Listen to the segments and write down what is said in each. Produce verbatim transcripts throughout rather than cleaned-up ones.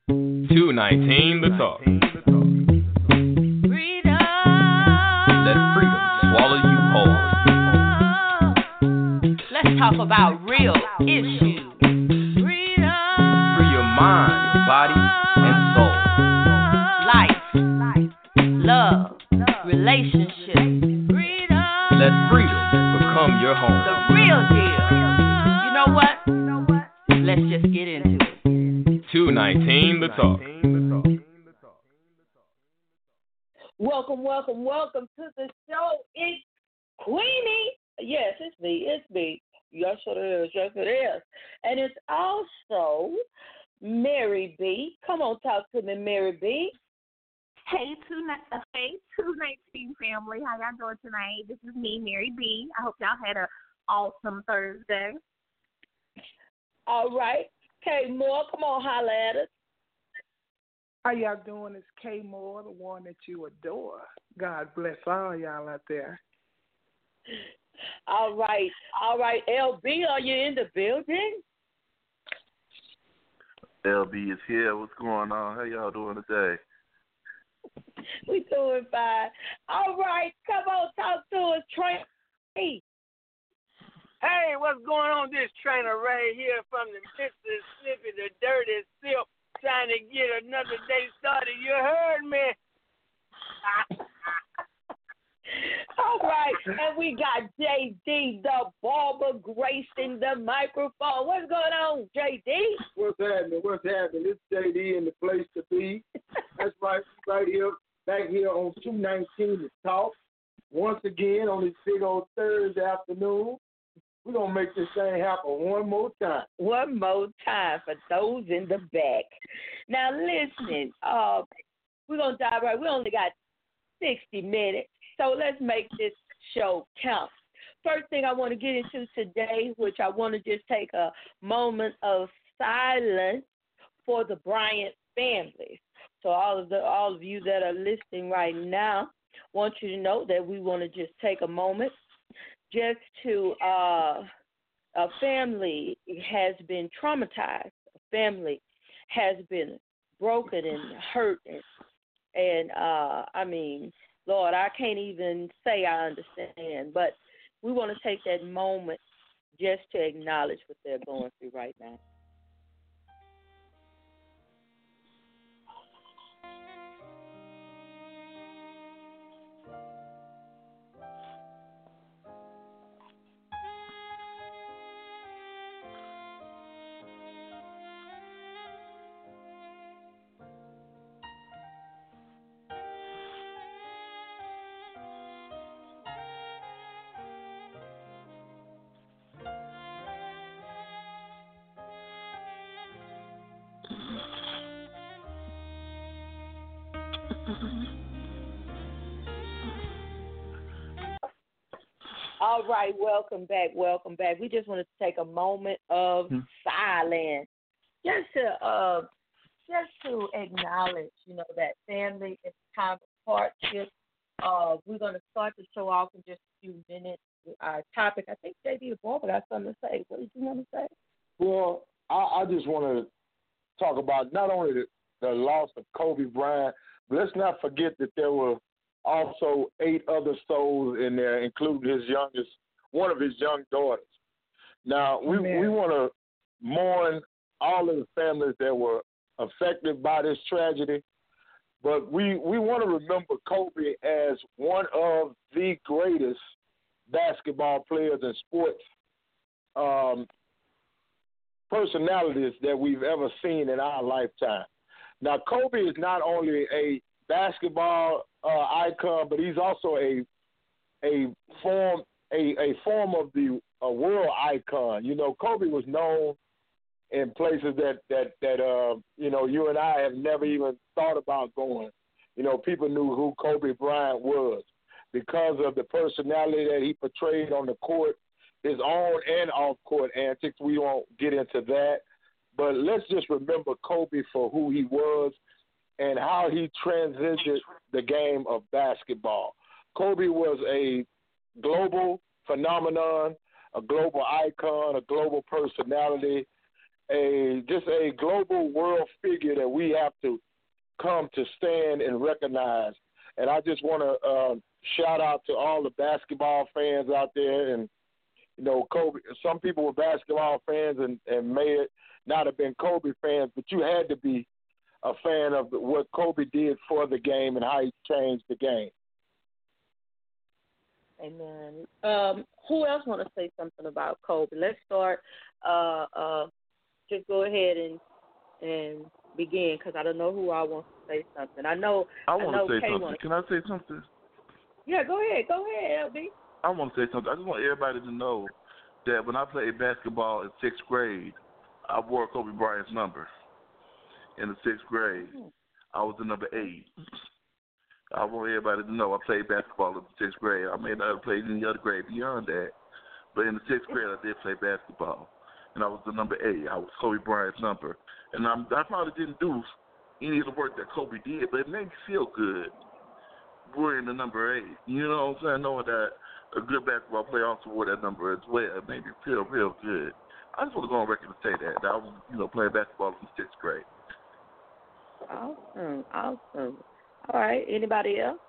two nineteen The Talk. Freedom. Let freedom swallow you whole. Let's talk about real issues. Freedom. Free your mind, body, and soul. Life, love, relationships. Freedom. Let freedom become your home. The real deal. You know what? Let's just get into it. two nineteen The Talk. Welcome, welcome, welcome to the show. It's Queenie. Yes, it's me. It's me. Yes, it is. Yes, it is. And it's also Mary B. Come on, talk to me, Mary B. Hey, two ni- uh, hey, two nineteen family. How y'all doing tonight? This is me, Mary B. I hope y'all had an awesome Thursday. All right. Kay Moore, come on, holla at us. How y'all doing? It's Kay Moore, the one that you adore. God bless all y'all out there. All right. All right. L B, are you in the building? L B is here. What's going on? How y'all doing today? We doing fine. All right. Come on, talk to us, Trey. Hey, what's going on? This trainer right here from the Mississippi, the dirty silk, trying to get another day started. You heard me. All right, and we got J D, the barber, gracing the microphone. What's going on, J D? What's happening? What's happening? It's J D in the place to be. That's right, right here, back here on two nineteen The Talk. Once again on this big old Thursday afternoon. We're going to make this thing happen one more time. One more time for those in the back. Now, listen, uh, we're going to dive right. We only got sixty minutes, so let's make this show count. First thing I want to get into today, which I want to just take a moment of silence for the Bryant family. So all of the all of you that are listening right now, want you to know that we want to just take a moment just to, uh, a family has been traumatized. A family has been broken and hurt. And, and uh, I mean, Lord, I can't even say I understand. But we want to take that moment just to acknowledge what they're going through right now. All right, welcome back, welcome back. We just wanted to take a moment of mm-hmm. silence, just to uh, just to acknowledge, you know, that family is time of hardship. Uh, we're going to start the show off in just a few minutes with our topic. I think J D Barber got something to say. What did you want to say? Well, I, I just want to talk about not only the, the loss of Kobe Bryant, but let's not forget that there were also eight other souls in there, including his youngest, one of his young daughters. Now, we, we want to mourn all of the families that were affected by this tragedy, but we, we want to remember Kobe as one of the greatest basketball players and sports um, personalities that we've ever seen in our lifetime. Now, Kobe is not only a basketball uh, icon, but he's also a a form a, a form of the a world icon. You know, Kobe was known in places that that that uh, you know you and I have never even thought about going. You know, people knew who Kobe Bryant was because of the personality that he portrayed on the court, his on and off court antics. We won't get into that, but let's just remember Kobe for who he was and how he transitioned the game of basketball. Kobe was a global phenomenon, a global icon, a global personality, a just a global world figure that we have to come to stand and recognize. And I just want to uh, shout out to all the basketball fans out there. And, you know, Kobe, some people were basketball fans and, and may not have been Kobe fans, but you had to be a fan of what Kobe did for the game and how he changed the game. Amen. Um, who else want to say something about Kobe? Let's start. Uh, uh, just go ahead and and begin, because I don't know who I want to say something. I know. I want to say Kay something. Wanna... Can I say something? Yeah, go ahead. Go ahead, L B. I want to say something. I just want everybody to know that when I played basketball in sixth grade, I wore Kobe Bryant's number. In the sixth grade, I was the number eight. I want everybody to know I played basketball in the sixth grade. I may not have played any other grade beyond that, but in the sixth grade I did play basketball, and I was the number eight. I was Kobe Bryant's number, and I'm, I probably didn't do any of the work that Kobe did, but it made me feel good wearing the number eight. You know what I'm saying? Knowing that a good basketball player also wore that number as well, it made me feel real good. I just want to go on record and say that, that I was, you know, playing basketball in sixth grade. Awesome, awesome. All right, anybody else?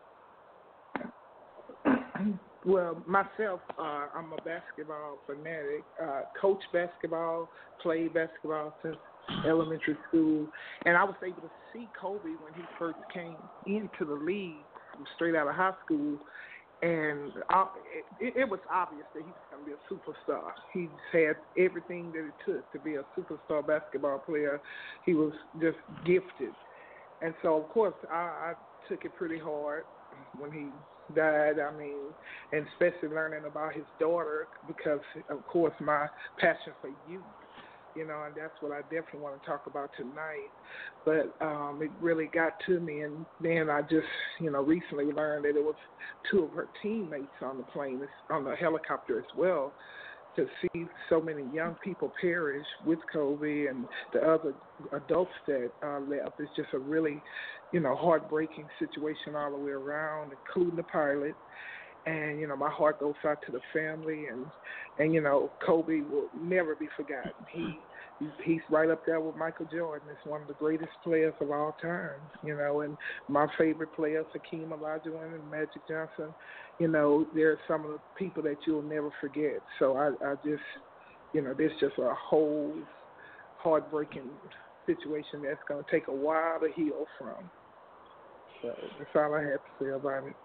Well, myself, uh, I'm a basketball fanatic. Uh, coach basketball, played basketball since elementary school, and I was able to see Kobe when he first came into the league from straight out of high school, and I, it, it was obvious that he was going to be a superstar. He had everything that it took to be a superstar basketball player. He was just gifted. And so, of course, I, I took it pretty hard when he died. I mean, and especially learning about his daughter because, of course, my passion for youth, you know, and that's what I definitely want to talk about tonight. But um, it really got to me, and then I just, you know, recently learned that it was two of her teammates on the plane, on the helicopter as well. To see so many young people perish with Kobe and the other adults that uh, left is just a really, you know, heartbreaking situation all the way around, including the pilot. And, you know, my heart goes out to the family. And, and you know, Kobe will never be forgotten. He He's right up there with Michael Jordan. He's one of the greatest players of all time, you know, and my favorite players, Hakeem Olajuwon and Magic Johnson, you know, they're some of the people that you'll never forget. So I, I just, you know, there's just a whole heartbreaking situation that's going to take a while to heal from. So that's all I have to say about it.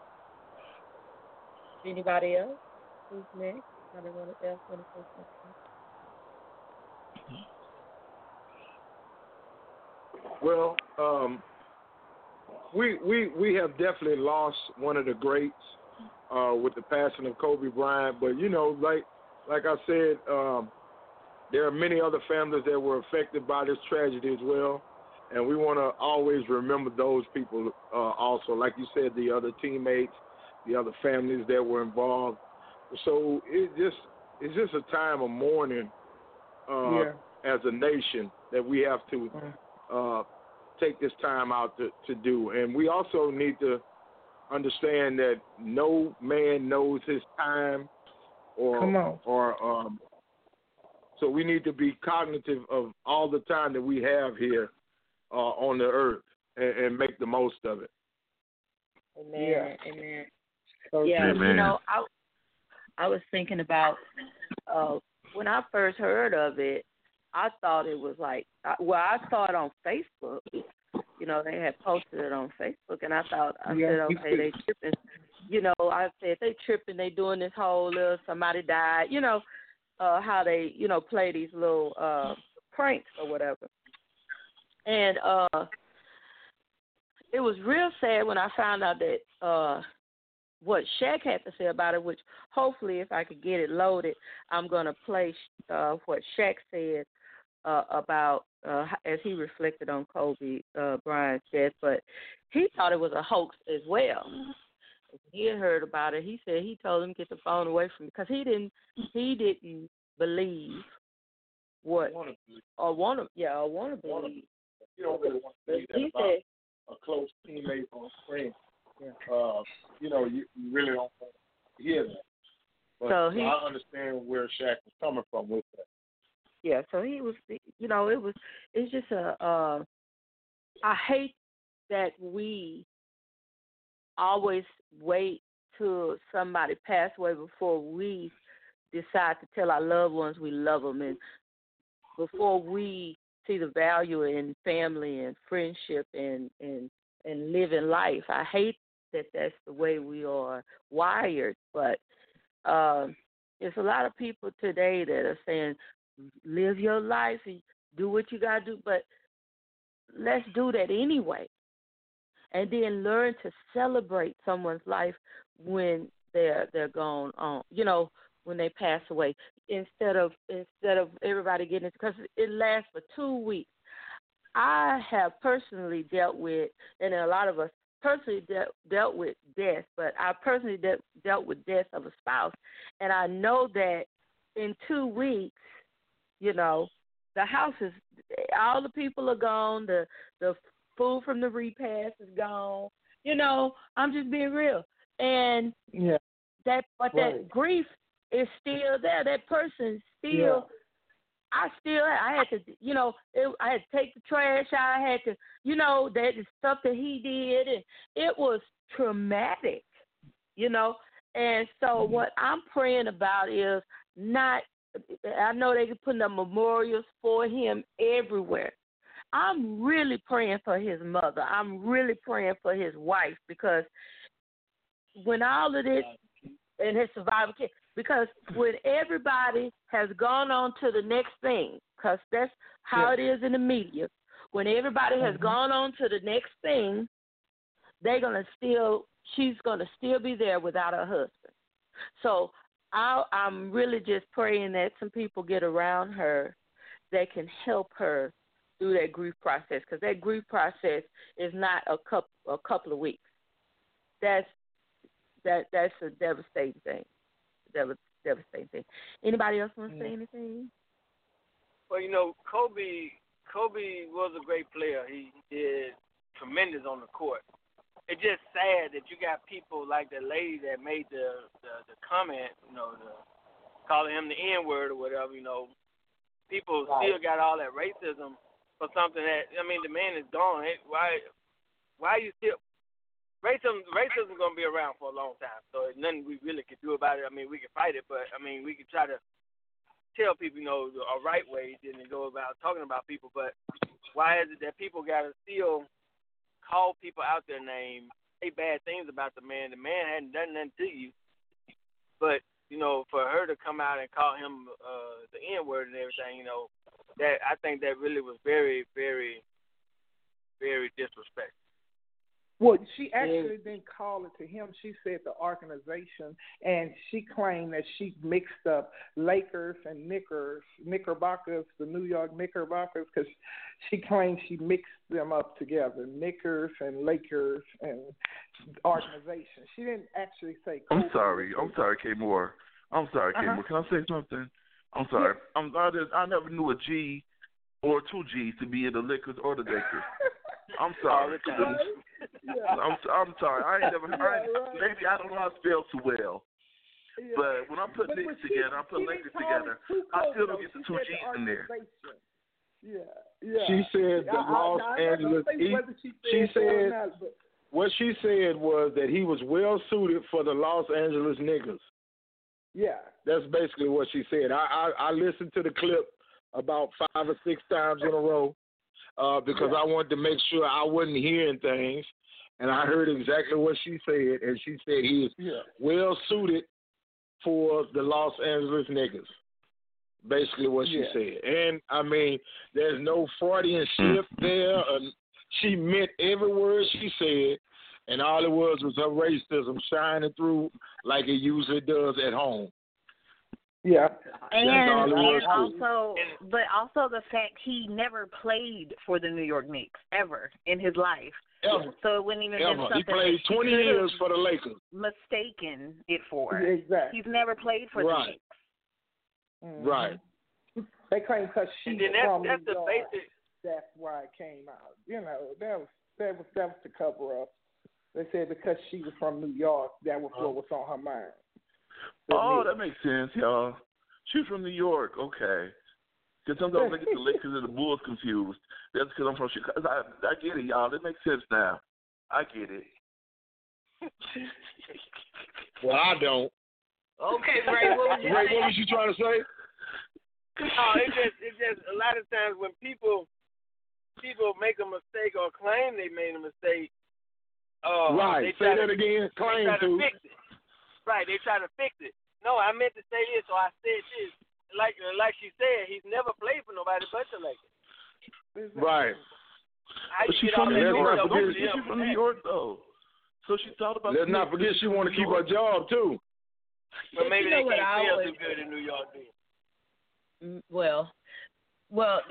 Anybody else? Who's next? Anybody else want to say something? Well, um, we we we have definitely lost one of the greats uh, with the passing of Kobe Bryant. But you know, like like I said, um, there are many other families that were affected by this tragedy as well, and we want to always remember those people uh, also. Like you said, the other teammates, the other families that were involved. So it just it's just a time of mourning uh, yeah. as a nation that we have to. Uh, take this time out to, to do. And we also need to understand that no man knows his time or Come on. or um so we need to be cognitive of all the time that we have here uh, on the earth and, and make the most of it. Amen. Yeah. Amen. Okay. Yeah, Amen. you know, I I was thinking about uh, when I first heard of it, I thought it was like, well, I saw it on Facebook. You know, they had posted it on Facebook, and I thought, I yeah, said, okay, they tripping. You know, I said, they tripping, they doing this whole little somebody died, you know, uh, how they, you know, play these little uh, pranks or whatever. And uh, it was real sad when I found out that uh, what Shaq had to say about it, which hopefully if I could get it loaded, I'm going to play uh, what Shaq said uh, about uh, as he reflected on Kobe uh, Bryant's death. But he thought it was a hoax as well. He had heard about it. He said he told him to get the phone away from me because he didn't he didn't believe what or want to yeah or want to believe. You don't really want to believe that he about said, a close teammate on screen. Yeah. Uh, you know, you, you really don't want to hear that. But so he, I understand where Shaq was coming from with that. Yeah, so he was, you know, it was, it's just a, uh, I hate that we always wait till somebody pass away before we decide to tell our loved ones we love them, and before we see the value in family and friendship and, and, and living life. I hate that that's the way we are wired, but um, there's a lot of people today that are saying, live your life and do what you got to do, but let's do that anyway. And then learn to celebrate someone's life when they're they're gone on, you know, when they pass away, instead of instead of everybody getting it, because it lasts for two weeks. I have personally dealt with, and a lot of us personally de- dealt with death, but I personally de- dealt with death of a spouse, and I know that in two weeks, you know, the house is, all the people are gone, the the food from the repast is gone. You know, I'm just being real. And yeah. that, but right. that grief is still there. That person still, yeah. I still, I had to, you know, it, I had to take the trash out. I had to, you know, that is stuff that he did. And it was traumatic, you know. And so mm-hmm. what I'm praying about is not, I know they can put up memorials for him everywhere. I'm really praying for his mother. I'm really praying for his wife, because when all of this, and his survival kid, because when everybody has gone on to the next thing, because that's how yeah. it is in the media, when everybody has mm-hmm. gone on to the next thing, they're going to still, she's going to still be there without her husband. So I, I'm really just praying that some people get around her that can help her through that grief process, because that grief process is not a couple a couple of weeks. That's that that's a devastating thing. Dev- devastating thing. Anybody else want to say anything? Well, you know, Kobe Kobe was a great player. He did tremendous on the court. It's just sad that you got people like the lady that made the the, the comment, you know, the, calling him the N word or whatever. You know, people right. still got all that racism for something that, I mean, the man is gone. Why, why are you still, racism, racism is going to be around for a long time, so there's nothing we really can do about it. I mean, we can fight it, but, I mean, we can try to tell people, you know, a right way and go about talking about people, but why is it that people got to still call people out their name, say bad things about the man? The man hadn't done nothing to you, but, you know, for her to come out and call him uh, the N-word and everything, you know, that I think that really was very, very, very disrespectful. Well, she actually didn't call it to him. She said the organization, and she claimed that she mixed up Lakers and Knickers, Knickerbockers, the New York Knickerbockers, because she claimed she mixed them up together, Knickers and Lakers and organization. She didn't actually say. I'm sorry. I'm sorry, K. Moore. I'm sorry, K. Uh-huh. Moore. Can I say something? I'm sorry. Yeah. I'm, I, just, I never knew a G or two G's to be in the Lakers or the Lakers. I'm sorry. Yeah. I'm I'm sorry. I ain't never. Yeah, I, right. Maybe I don't know how to spell too well. Yeah. But when I put but, Knicks but together, I put Lakers together. I still don't get the two G's in there. Yeah, yeah. She said the I, Los I, I Angeles. He, she said, she said not, but, what she said was that he was well suited for the Los Angeles Knickers. Yeah, that's basically what she said. I I, I listened to the clip about five or six times in a row uh, because yeah. I wanted to make sure I wasn't hearing things, and I heard exactly what she said. And she said he is yeah. well suited for the Los Angeles Knickers. Basically, what she yeah. said. And I mean, there's no Freudian slip there. Uh, she meant every word she said. And all it was was her racism shining through like it usually does at home. Yeah. And, and also, but also the fact he never played for the New York Knicks ever in his life. Ever. So it wouldn't even ever. been something he played twenty years for the Lakers. Mistaken it for. Exactly. He's never played for right. the Knicks. Mm-hmm. Right. They claim because she's from that's New the York, basic. that's why it came out. You know, that was that was that was the cover up. They said because she was from New York, that was what was on her mind. Oh, that makes sense, y'all. She's from New York. Okay. Because sometimes I get the Lakers and the Bulls confused. That's because I'm from Chicago. I, I get it, y'all. It makes sense now. I get it. Well, I don't. Okay, Ray. What was you Ray, saying? what was you trying to say? Oh, it just, it just a lot of times when people people make a mistake or claim they made a mistake. Uh, right. They Say try that to, again. Claim they try to to. fix it. Right. They try to fix it. No, I meant to say this, or I said this. Like like she said, he's never played for nobody but the Lakers. Right. How But you she's get from all New that York. stuff Don't over forget them? she's from New York, though. So she thought about. Let's not forget she want to keep her job too. But maybe you know they what can't I feel always- too good in New York. Then. Mm, Well, well,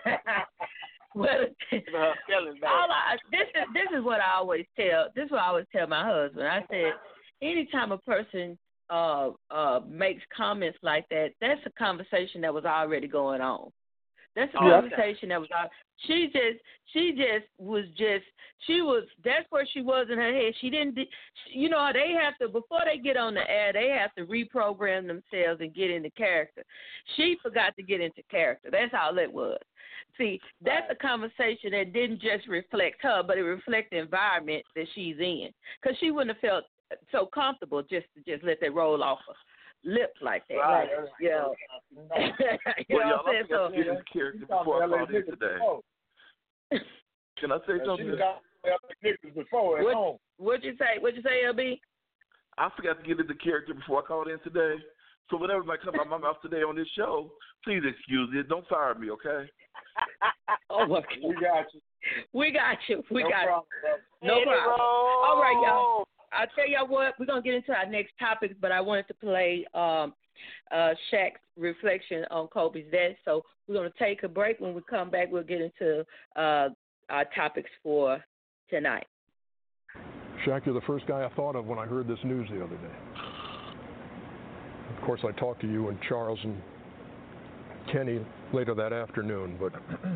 well. Her feelings bad. All I, this is this is what I always tell. This is what I always tell my husband. I said, anytime a person uh uh makes comments like that, that's a conversation that was already going on. That's a Oh, okay. conversation that was. al- She just she just was just she was. That's where she was in her head. She didn't. de- You know, they have to before they get on the air. They have to reprogram themselves and get into character. She forgot to get into character. That's all it was. See, that's a conversation that didn't just reflect her, but it reflected the environment that she's in. Because she wouldn't have felt so comfortable just to just let that roll off her lips like that. Right. Like, you know, you Well, know y'all, what I I'm saying? forgot So, to get into character before I called in today. Can I say something? She got niggas before at What- home. what'd you say? What'd you say, L B? I forgot to get into character before I called in today. So whatever might come out my mouth today on this show, please excuse it. Don't fire me, okay? Oh, my We got you. We got you. We No got problem, you. No Hit it, problem. roll. All right, y'all. I'll tell y'all what, we're going to get into our next topics, but I wanted to play um, uh, Shaq's reflection on Kobe's death. So we're going to take a break. When we come back, we'll get into uh, our topics for tonight. Shaq, you're the first guy I thought of when I heard this news the other day. Of course, I talked to you and Charles and Kenny later that afternoon, but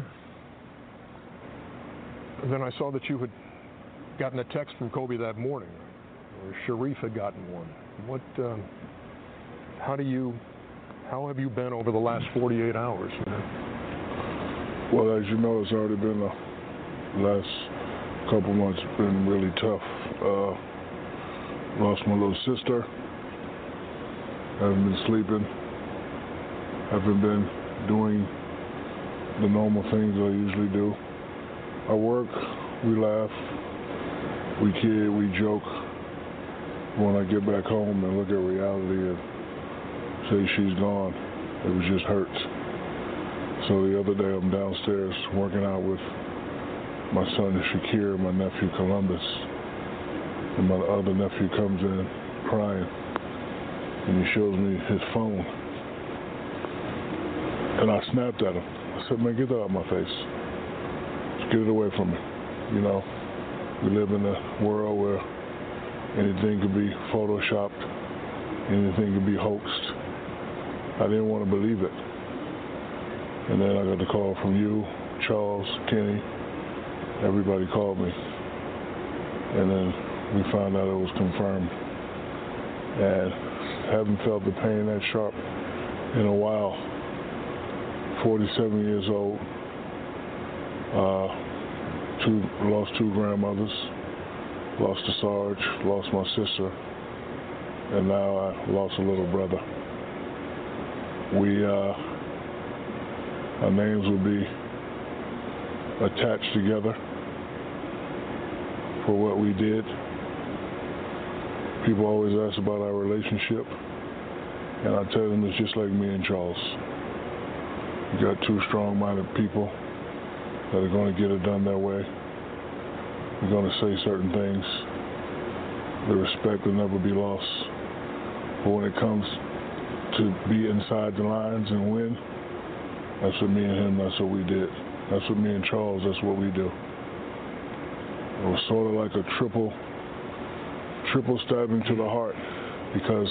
then I saw that you had gotten a text from Kobe that morning, or Sharif had gotten one. What? Um, how do you? How have you been over the last forty-eight hours, man? Well, as you know, it's already been the last couple months been really tough. Uh, lost my little sister. Haven't been sleeping. Haven't been doing the normal things I usually do. I work, we laugh, we kid, we joke. When I get back home and look at reality and say she's gone, it was just hurts. So the other day I'm downstairs working out with my son Shakir, my nephew Columbus, and my other nephew comes in crying, and he shows me his phone. And I snapped at him. I said, man, get that out of my face. Just get it away from me. You know, we live in a world where anything could be photoshopped, anything could be hoaxed. I didn't want to believe it. And then I got the call from you, Charles, Kenny, everybody called me. And then we found out it was confirmed. And haven't felt the pain that sharp in a while. forty-seven years old, uh, two, lost two grandmothers, lost a Sarge, lost my sister, and now I lost a little brother. We, uh, our names will be attached together for what we did. People always ask about our relationship, and I tell them it's just like me and Charles. You got two strong-minded people that are going to get it done their way. They're going to say certain things. The respect will never be lost. But when it comes to be inside the lines and win, that's what me and him, that's what we did. That's what me and Charles, that's what we do. It was sort of like a triple, triple stabbing to the heart, because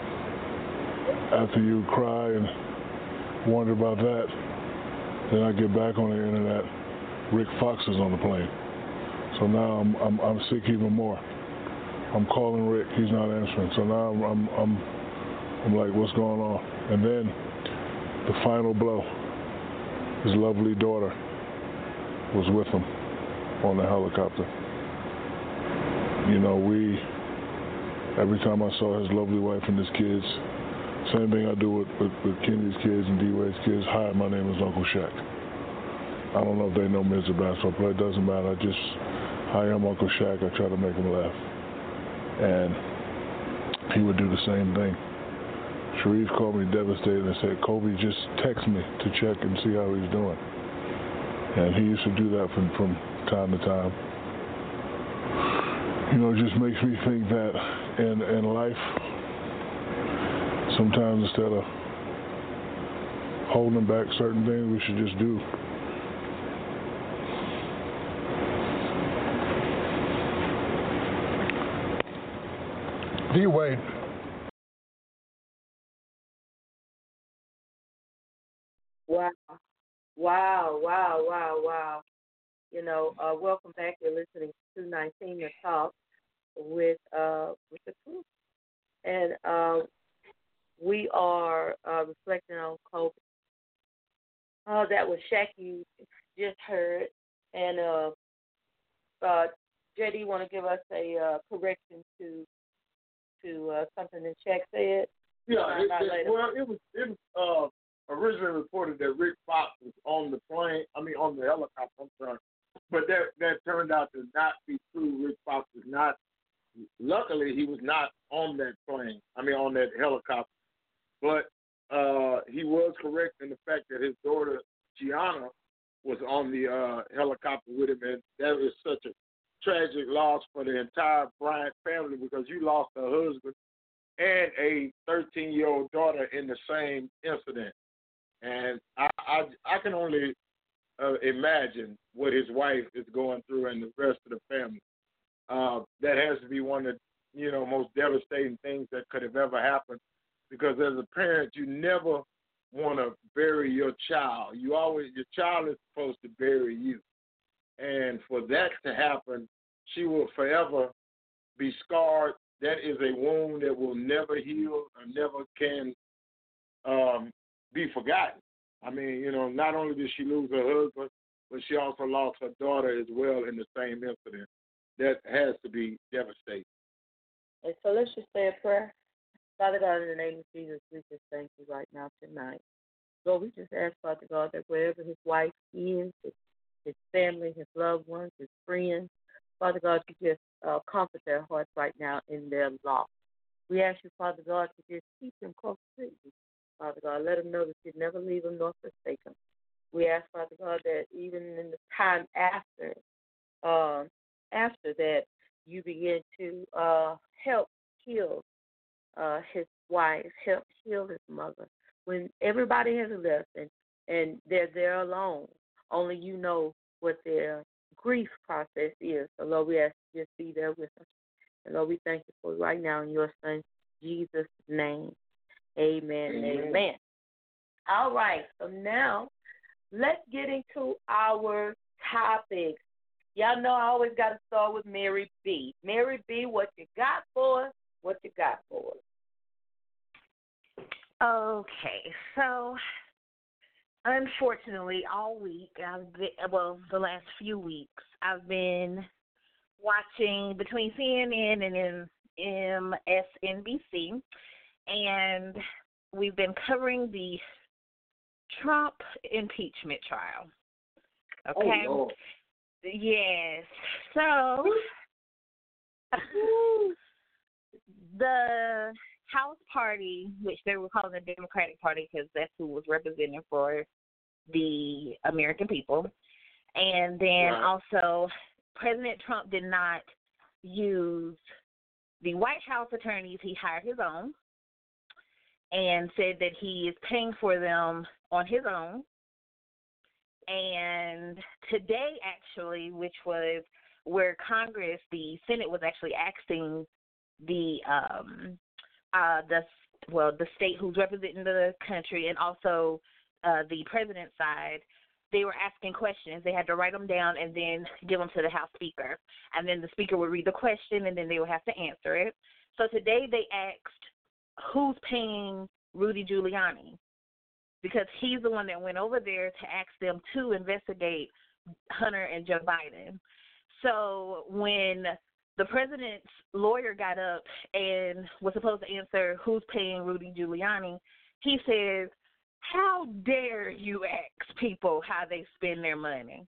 after you cry and wonder about that, then I get back on the internet, Rick Fox is on the plane. So now I'm I'm, I'm sick even more. I'm calling Rick, he's not answering. So now I'm I'm I'm, I'm like, what's going on? And then the final blow, his lovely daughter was with him on the helicopter. You know, we, every time I saw his lovely wife and his kids, same thing I do with, with, with Kenny's kids and D-Wade's kids. Hi, my name is Uncle Shaq. I don't know if they know me as a basketball player. It doesn't matter. I just, hi, I'm Uncle Shaq. I try to make him laugh. And he would do the same thing. Sharif called me devastated and said, Kobe, just text me to check and see how he's doing. And he used to do that from, from time to time. You know, it just makes me think that in, in life, sometimes instead of holding back certain things, we should just do. D-Wade. Wow. Wow, wow, wow, wow. You know, uh, welcome back. You're listening to two nineteen The Talk with, uh, with the crew. And uh, we are uh, reflecting on Kobe. Uh, that was Shaq you just heard. And uh, uh, J D, you want to give us a uh, correction to to uh, something that Shaq said? Yeah, it, it, well, it was it was uh, originally reported that Rick Fox was on the plane. I mean, on the helicopter. I'm sorry, but that that turned out to not be true. Rick Fox was not. Luckily, he was not on that plane. I mean, on that helicopter. But uh, he was correct in the fact that his daughter Gianna was on the uh, helicopter with him, and that is such a tragic loss for the entire Bryant family because you lost a husband and a thirteen-year-old daughter in the same incident. And I, I, I can only uh, imagine what his wife is going through and the rest of the family. Uh, that has to be one of the you know most devastating things that could have ever happened because as a parent, you never want to bury your child. You always your child is supposed to bury you. And for that to happen, she will forever be scarred. That is a wound that will never heal or never can um, be forgotten. I mean, you know, not only did she lose her husband, but she also lost her daughter as well in the same incident. That has to be devastating. And so let's just say a prayer. Father God, in the name of Jesus, we just thank you right now tonight. Lord, we just ask, Father God, that wherever his wife is, his, his family, his loved ones, his friends, Father God, you just uh, comfort their hearts right now in their loss. We ask you, Father God, to just keep them close to you. Father God, let them know that you never leave them nor forsake them. We ask, Father God, that even in the time after, uh, after that, you begin to uh, help heal uh, his wife, help heal his mother. When everybody has left and, and they're there alone, only you know what their grief process is. So, Lord, we ask you to just be there with them. And, Lord, we thank you for it right now in your son, Jesus' name. Amen and amen. amen. All right, so now let's get into our topics. Y'all know I always got to start with Mary B. Mary B, what you got for us? What you got for us? Okay, so unfortunately, all week, I've been, well, the last few weeks, I've been watching between C N N and M S N B C, and we've been covering the Trump impeachment trial. Okay? Oh, Lord. Yes. So, the House Party, which they were calling the Democratic Party because that's who was representing for the American people. And then right. also, President Trump did not use the White House attorneys. He hired his own and said that he is paying for them on his own. And today, actually, which was where Congress, the Senate was actually asking the um, uh, the well, the state who's representing the country and also uh, the president's side, they were asking questions. They had to write them down and then give them to the House Speaker. And then the Speaker would read the question and then they would have to answer it. So today they asked, who's paying Rudy Giuliani? because he's the one that went over there to ask them to investigate Hunter and Joe Biden. So when the president's lawyer got up and was supposed to answer who's paying Rudy Giuliani, he says, how dare you ask people how they spend their money?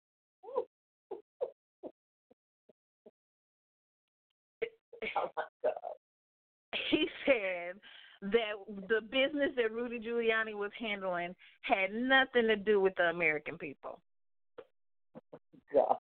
Oh, my God. He said that the business that Rudy Giuliani was handling had nothing to do with the American people. God.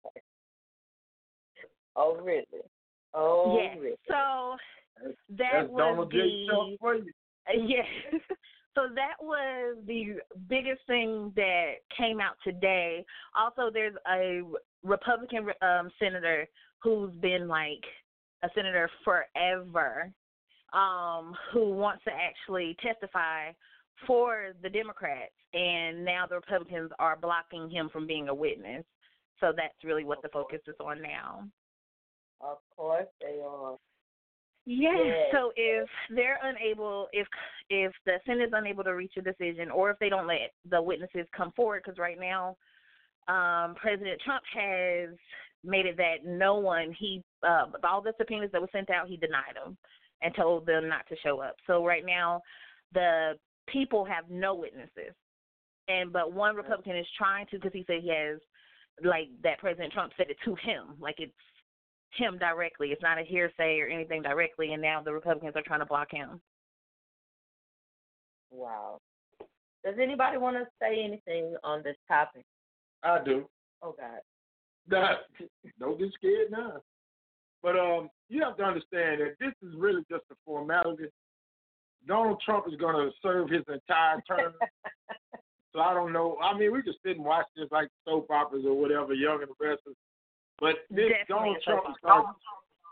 Oh, really? Oh, yes. really? So that That's was Donald the J. Trump for you. yes. So that was the biggest thing that came out today. Also, there's a Republican um, senator who's been like a senator forever, um, who wants to actually testify for the Democrats, and now the Republicans are blocking him from being a witness. So that's really what the focus is on now. Of course they are. Yes. Yes. So if they're unable, if if the Senate is unable to reach a decision, or if they don't let the witnesses come forward, because right now um, President Trump has made it that no one, he uh, all the subpoenas that were sent out, he denied them and told them not to show up. So right now the people have no witnesses, and but one Republican is trying to, because he said he has, like, that President Trump said it to him, like it's him directly. It's not a hearsay or anything directly, and now the Republicans are trying to block him. Wow. Does anybody want to say anything on this topic? I do. Oh, God. Nah, don't get scared now. But um, you have to understand that this is really just a formality. Donald Trump is going to serve his entire term. So I don't know. I mean, we just sit and watch this like soap operas or whatever, Young and the Restless. But this Definitely Donald Trump is going to,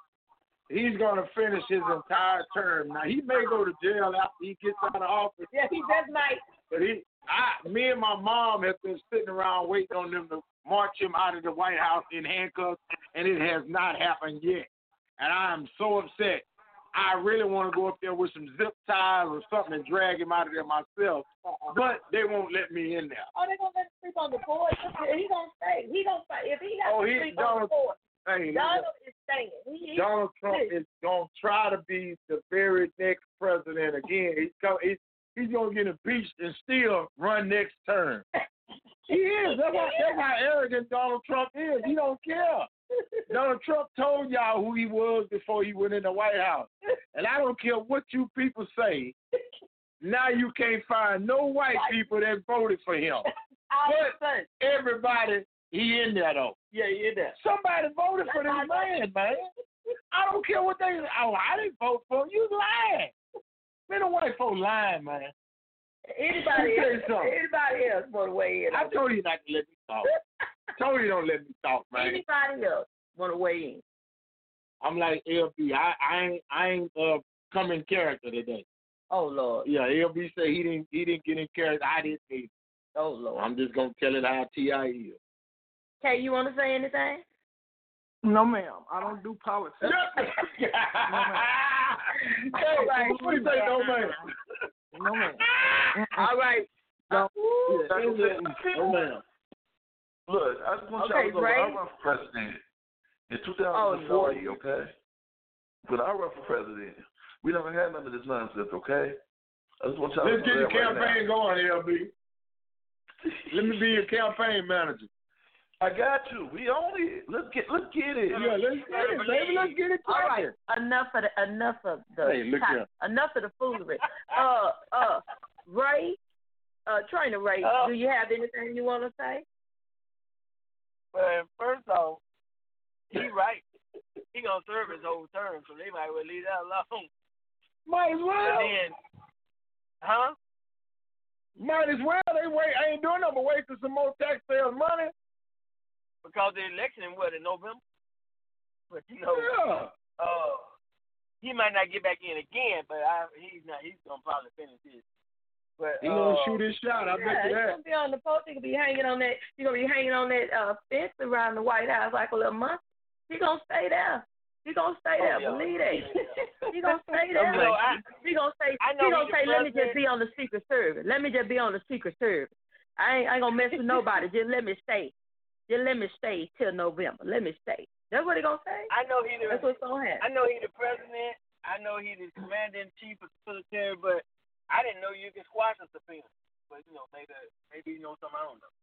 he's going to finish his entire term. Now, he may go to jail after he gets out of office. Yeah, he just might. But he, I, me and my mom have been sitting around waiting on them to march him out of the White House in handcuffs, and it has not happened yet. And I am so upset. I really want to go up there with some zip ties or something and drag him out of there myself, uh-uh. But they won't let me in there. Oh, they're going to let him sleep on the board? He going to stay. He going to stay. If he has oh, to he, sleep Donald, on the board, hey, Donald is staying. He, Donald Trump is going to try to be the very next president again. He's, come, he's, he's going to get impeached and still run next term. He is. That's how, that's how arrogant Donald Trump is. He don't care. Donald Trump told y'all who he was before he went in the White House. And I don't care what you people say. Now you can't find no white people that voted for him. But everybody, he in there, though. Yeah, he in there. Somebody voted for this man, man. I don't care what they, oh, I didn't vote for him. You lying. Man, the white folks lying, man. Anybody else, anybody else want to weigh in? I told you not to let me talk. I told you don't let me talk, man. Anybody else want to weigh in? I'm like L B. I, I ain't I ain't uh come in character today. Oh Lord. Yeah, L B said he didn't he didn't get in character. I didn't either. Oh Lord. I'm just gonna tell it how T I is. Kay, you want to say anything? No, ma'am. I don't do politics. no, ma'am. Hey, right. What do you say, no, ma'am? No, ma'am. All right. No, no, ma'am. Look, I just want okay, y'all to know when I run for president in two thousand forty, oh, okay? When I run for president, we never had none of this nonsense, okay? I just want y'all Let's to know get the that campaign right going, L B. Let me be your campaign manager. I got you. We only let's get let's get it. Yeah, let's get it, baby. Let's get it. All right. Enough of the enough of the hey, look here. enough of the foolery. uh uh Ray, uh Trainer Ray, uh, do you have anything you want to say? Well, first off, he right. He gonna serve his whole term, so they might well leave that alone. Might as well. But then, huh? Might as well. They wait. I ain't doing nothing but wait for some more taxpayers' money. Because the election in what, in November? But you know, yeah. uh, he might not get back in again, but I, he's not. He's gonna probably finish his. But he uh, gonna shoot his shot. I yeah, bet you that. He's gonna be on the post. He gonna be hanging on that. He's gonna be hanging on that uh, fence around the White House like a little monkey. He gonna stay there. He gonna stay there, Oh, yeah. believe that. He gonna stay there. You know, I- he gonna say, I know he gonna he the say, let me just president. be on the Secret Service. Let me just be on the Secret Service. I ain't, I ain't gonna mess with nobody. Just let me stay. Just let me stay till November. Let me stay. That's what he gonna say. I know he the. That's what's gonna happen. I know he the president. I know he the commander in chief of the military, but I didn't know you could squash a subpoena. But you know, maybe maybe you know something I don't know.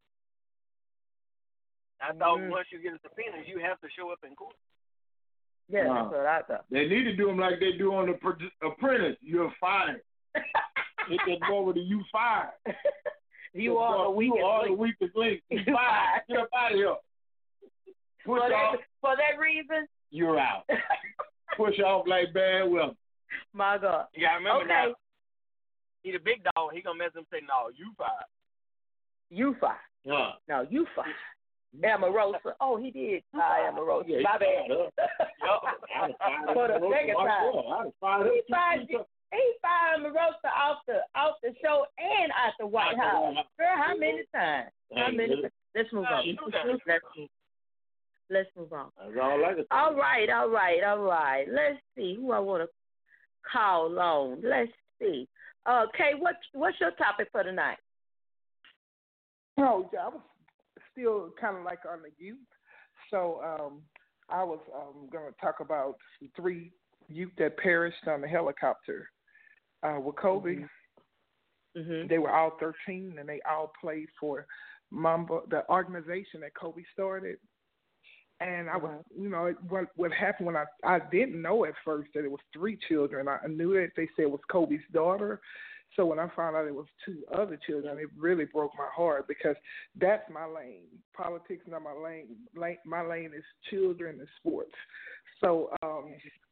I thought Mhm. once you get a subpoena, you have to show up in court. Yeah, Wow. that's what I thought. They need to do them like they do on the Pro- Apprentice. You're fired. Hit that door with a you fired. You are the weakest You are the link. weakest link. You fired. Get up out of here. Push For off. that, for that reason, You're out. Push off like bad weather. my God. You gotta remember Okay. now. He the big dog. He gonna mess him say, "No, you fired." You fired. Huh. No, you fired. Amarosa. Oh, he did fire Amarosa. Yeah, he My bad. fired Yup. For the second time. I'd fired He him two, fired three you. times. He fired Amarosa off the off the show and out the White Out the House. White House. Girl, how many times? How Hey, many really? times? Let's move No, on. you do that. Let's move. Let's move on. That's all I can say. All right, all right, all right. Let's see who I want to call on. Let's see. Uh, Kay, what what's your topic for tonight? Oh, yeah, I was still kind of like on the youth. So um, I was um, going to talk about the three youth that perished on the helicopter uh, with Kobe. Mm-hmm. They were all thirteen, and they all played for Mamba, the organization that Kobe started. And I was, you know, what what happened when I I didn't know at first that it was three children. I knew that they said it was Kobe's daughter. So when I found out it was two other children, it really broke my heart because that's my lane. Politics not my lane. lane my lane is children and sports. So um,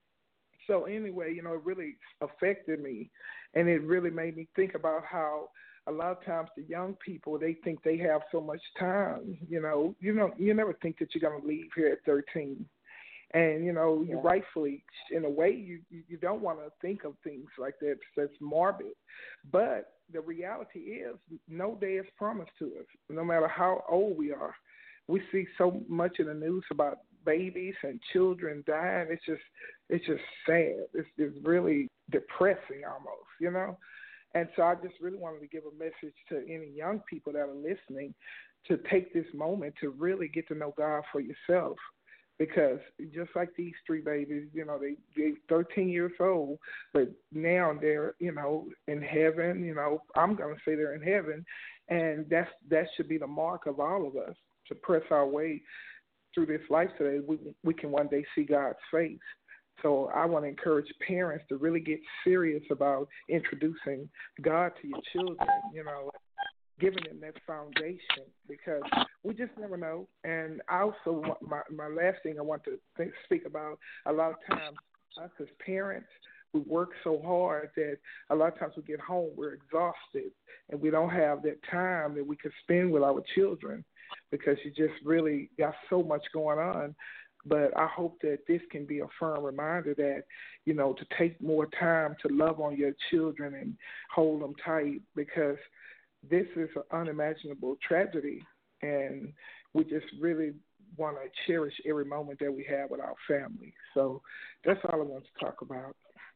so anyway, you know, it really affected me, and it really made me think about how a lot of times the young people, they think they have so much time. You know, you know, you never think that you're going to leave here at thirteen. And, you know, you Yeah. rightfully, in a way, you, you, you don't want to think of things like that. That's morbid. But the reality is no day is promised to us, no matter how old we are. We see so much in the news about babies and children dying. It's just, it's just sad. It's, it's really depressing almost, you know. And so I just really wanted to give a message to any young people that are listening to take this moment to really get to know God for yourself. Because just like these three babies, you know, they, they're thirteen years old, but now they're, you know, in heaven. You know, I'm going to say they're in heaven. And that's that should be the mark of all of us, to press our way through this life so that we, we can one day see God's face. So I want to encourage parents to really get serious about introducing God to your children, you know, giving them that foundation, because we just never know. And I also, want, my, my last thing I want to think, speak about, a lot of times us as parents, we work so hard that a lot of times we get home, we're exhausted, and we don't have that time that we could spend with our children because you just really got so much going on. But I hope that this can be a firm reminder that, you know, to take more time to love on your children and hold them tight, because this is an unimaginable tragedy, and we just really want to cherish every moment that we have with our family. So that's all I want to talk about.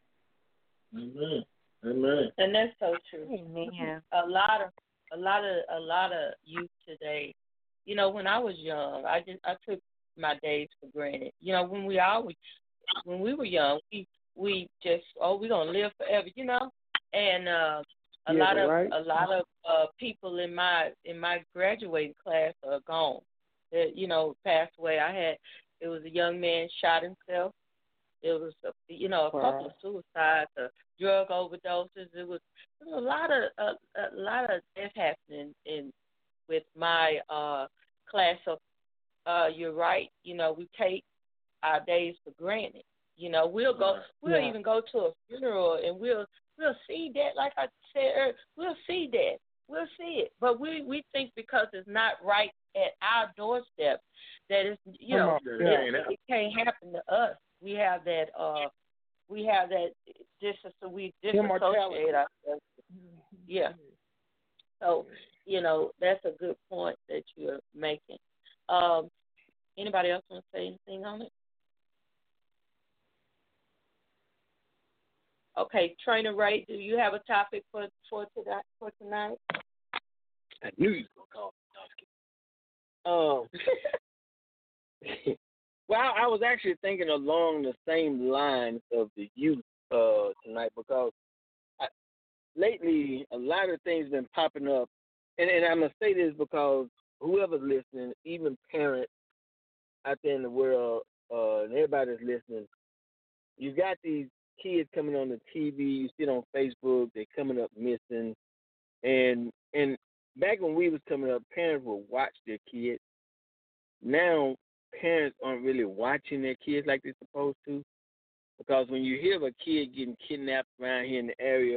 Amen. Amen. And that's so true. Amen. A lot of a lot of a lot of youth today. You know, when I was young, I just I took my days for granted. You know, when we always when we were young, we we just oh we're gonna live forever. You know, and uh, a Yeah, lot of right. a lot of uh, people in my in my graduating class are gone. That you know passed away. I had it was a young man shot himself. It was a, you know a Wow. couple of suicides, a drug overdoses. It was, it was a lot of a, a lot of death happening in with my uh, class. So uh, you're right. You know we take our days for granted. You know we'll go we'll Yeah. even go to a funeral and we'll we'll see that, like I said earlier, we'll see that. We'll see it. But we, we think because it's not right at our doorstep that it's you Come know on. it, Yeah. it can't happen to us. We have that uh we have that dis so we Immortality. disassociate ourselves. Yeah. So, you know, that's a good point that you're making. Um anybody else want to say anything on it? Okay, Trainer Ray, do you have a topic for for tonight? For tonight? I knew you were gonna call me. Um, well, I was actually thinking along the same lines of the youth uh, tonight because I, lately a lot of things been popping up, and, and I'm gonna say this because whoever's listening, even parents out there in the world, uh, and everybody's listening, you got these kids coming on the T V, you see it on Facebook, they're coming up missing, and and back when we was coming up, parents would watch their kids. Now, parents aren't really watching their kids like they're supposed to, because when you hear of a kid getting kidnapped around here in the area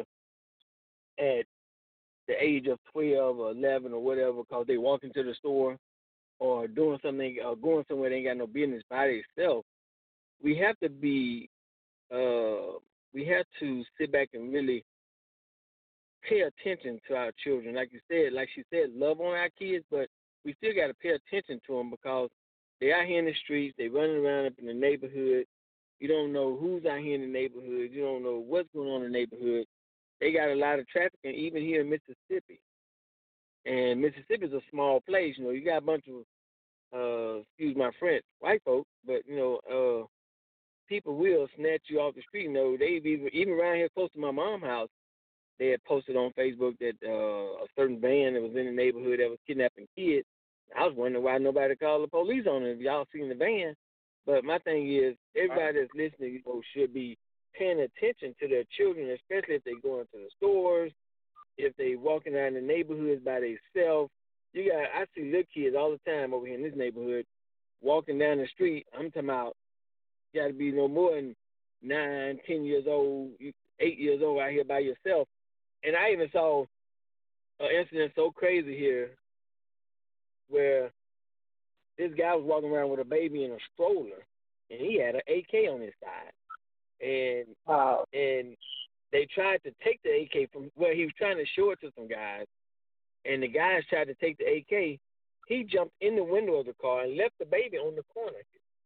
at the age of twelve or eleven or whatever, because they walk into the store or doing something or going somewhere they ain't got no business by themselves, we have to be, uh, we have to sit back and really pay attention to our children. Like you said, like she said, love on our kids, but we still got to pay attention to them because they out here in the streets, they running around up in the neighborhood. You don't know who's out here in the neighborhood. You don't know what's going on in the neighborhood. They got a lot of traffic, and even here in Mississippi. And Mississippi is a small place. You know, you got a bunch of, uh, excuse my French, white folks, but, you know, uh, people will snatch you off the street. You know, they've even, even around here close to my mom's house, they had posted on Facebook that uh, a certain van that was in the neighborhood that was kidnapping kids. I was wondering why nobody called the police on it if y'all seen the van. But my thing is, everybody that's listening, you know, should be paying attention to their children, especially if they go into the stores, if they walking around the neighborhoods by themselves. You got, I see little kids all the time over here in this neighborhood walking down the street. I'm talking about, you got to be no more than nine, ten years old, eight years old out here by yourself. And I even saw an incident so crazy here where this guy was walking around with a baby in a stroller, and he had an A K on his side. And uh, and they tried to take the A K from where well, he was trying to show it to some guys, and the guys tried to take the A K. He jumped in the window of the car and left the baby on the corner.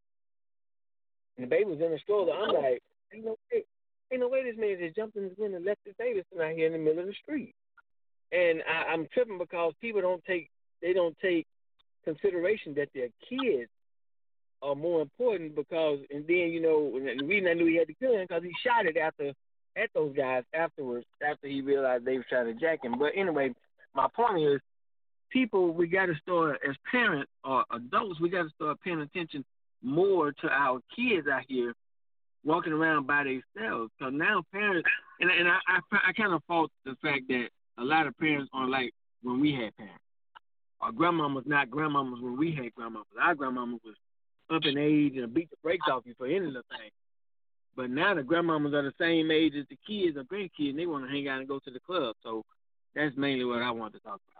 And the baby was in the stroller. I'm like, ain't no way, ain't no way this man just jumped in the window and left his baby sitting out here in the middle of the street. And I, I'm tripping because people don't take, they don't take consideration that their kids are more important because, and then, you know, and the reason I knew he had the gun because he shot it after, at those guys afterwards, after he realized they were trying to jack him. But anyway, my point is, people, we got to start, as parents or adults, we got to start paying attention more to our kids out here walking around by themselves. Because now parents, and, and I, I, I kind of fault the fact that a lot of parents aren't like when we had parents. Our grandmamas not grandmamas when we had grandmamas. Our grandmama was up in age and beat the brakes off you for any little thing. But now the grandmamas are the same age as the kids or grandkids, and they want to hang out and go to the club. So that's mainly what I want to talk about.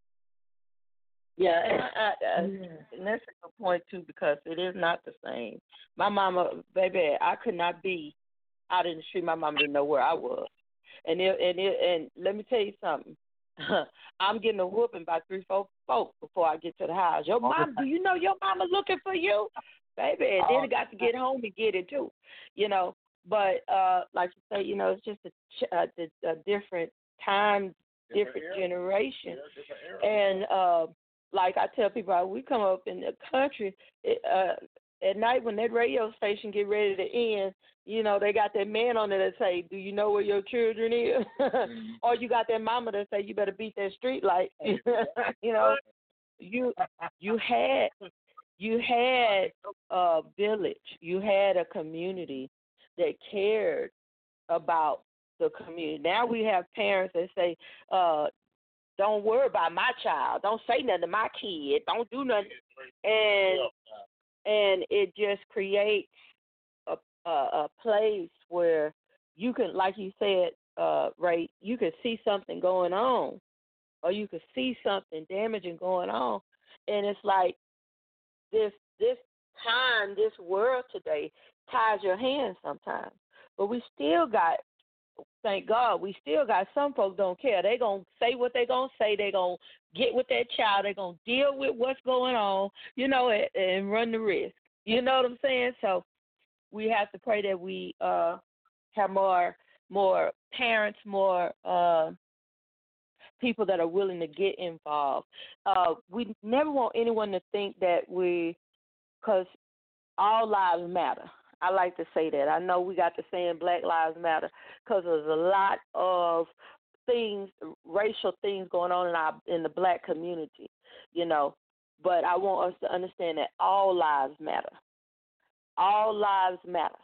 Yeah, and, I, I, and that's a good point, too, because it is not the same. My mama, baby, I could not be out in the street. My mama didn't know where I was. And it, and it, and let me tell you something. I'm getting a whooping by three, four folks before I get to the house. Your mom, do you know your mama looking for you? Baby, and then I got to get home and get it, too. You know, but uh, like you say, you know, it's just a, a, a different time, different, different generation. Yeah, different and, uh, like I tell people, we come up in the country it, uh, at night when that radio station get ready to end. You know, they got that man on there that say, "Do you know where your children is?" Or you got that mama that say, "You better beat that street light." You know, you you had you had a village, you had a community that cared about the community. Now we have parents that say, uh, "Don't worry about my child. Don't say nothing to my kid. Don't do nothing." And and it just creates a, a, a place where you can, like you said, uh, Ray, you can see something going on, or you can see something damaging going on, and it's like this this time, this world today ties your hands sometimes. But we still got. Thank God, we still got some folks don't care. They're going to say what they're going to say. They're going to get with that child. They're going to deal with what's going on, you know, and, and run the risk. You know what I'm saying? So we have to pray that we uh, have more more parents, more uh, people that are willing to get involved. Uh, we never want anyone to think that we, because all lives matter. I like to say that. I know we got the saying Black Lives Matter because there's a lot of things, racial things going on in our in the black community, you know. But I want us to understand that all lives matter. All lives matter.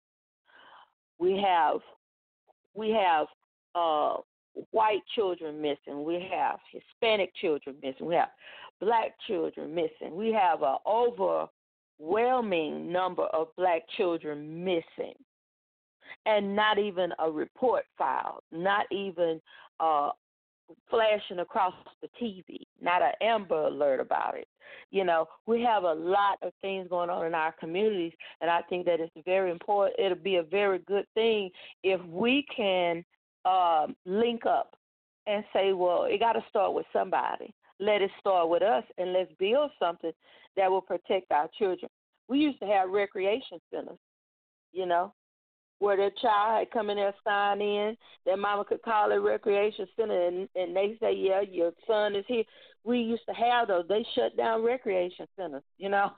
We have we have uh, white children missing. We have Hispanic children missing. We have black children missing. We have an overwhelming number of black children missing, and not even a report filed, not even uh, flashing across the T V, not an Amber Alert about it. You know, we have a lot of things going on in our communities, and I think that it's very important. It'll be a very good thing if we can um, link up and say, well, it got to start with somebody. Let it start with us, and let's build something that will protect our children. We used to have recreation centers, you know, where their child had come in there, sign in, their mama could call it recreation center, and, and they say, yeah, your son is here. We used to have those. They shut down recreation centers, you know.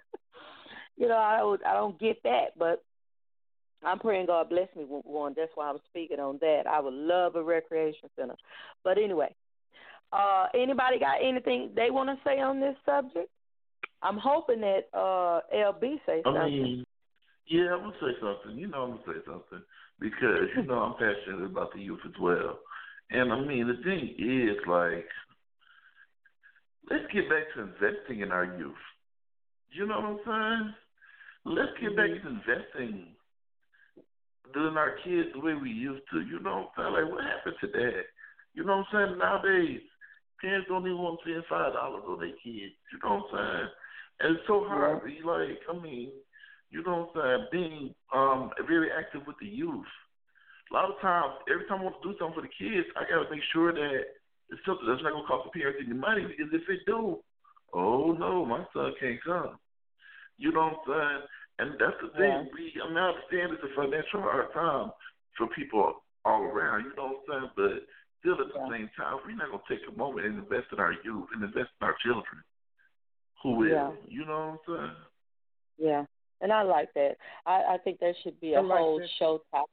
you know, I don't, I don't get that, but I'm praying God bless me with one. That's why I'm speaking on that. I would love a recreation center. But anyway, uh, anybody got anything they want to say on this subject? I'm hoping that uh, L B say something. I mean, yeah, I'm going to say something. You know I'm going to say something because, you know, I'm passionate about the youth as well. And, I mean, the thing is, like, let's get back to investing in our youth. You know what I'm saying? Let's get back to investing in our kids the way we used to. You know what I'm saying? Like, what happened to that? You know what I'm saying? Nowadays, parents don't even want to spend five dollars on their kids. You know what I'm saying? And it's so hard. Yeah. Like, I mean, you know what I'm saying? Being um, very active with the youth. A lot of times, every time I want to do something for the kids, I got to make sure that it's something that's not going to cost the parents any money, because if it do, oh, no, my son can't come. You know what I'm saying? And that's the thing. Yeah. We, I mean, I understand it's a financial hard time for people all around, you know what I'm saying? But still at the yeah. same time, we're not going to take a moment and invest in our youth and invest in our children. Who will? Yeah. You know what I'm saying? Yeah. And I like that. I, I think there should be a like whole this. show topic.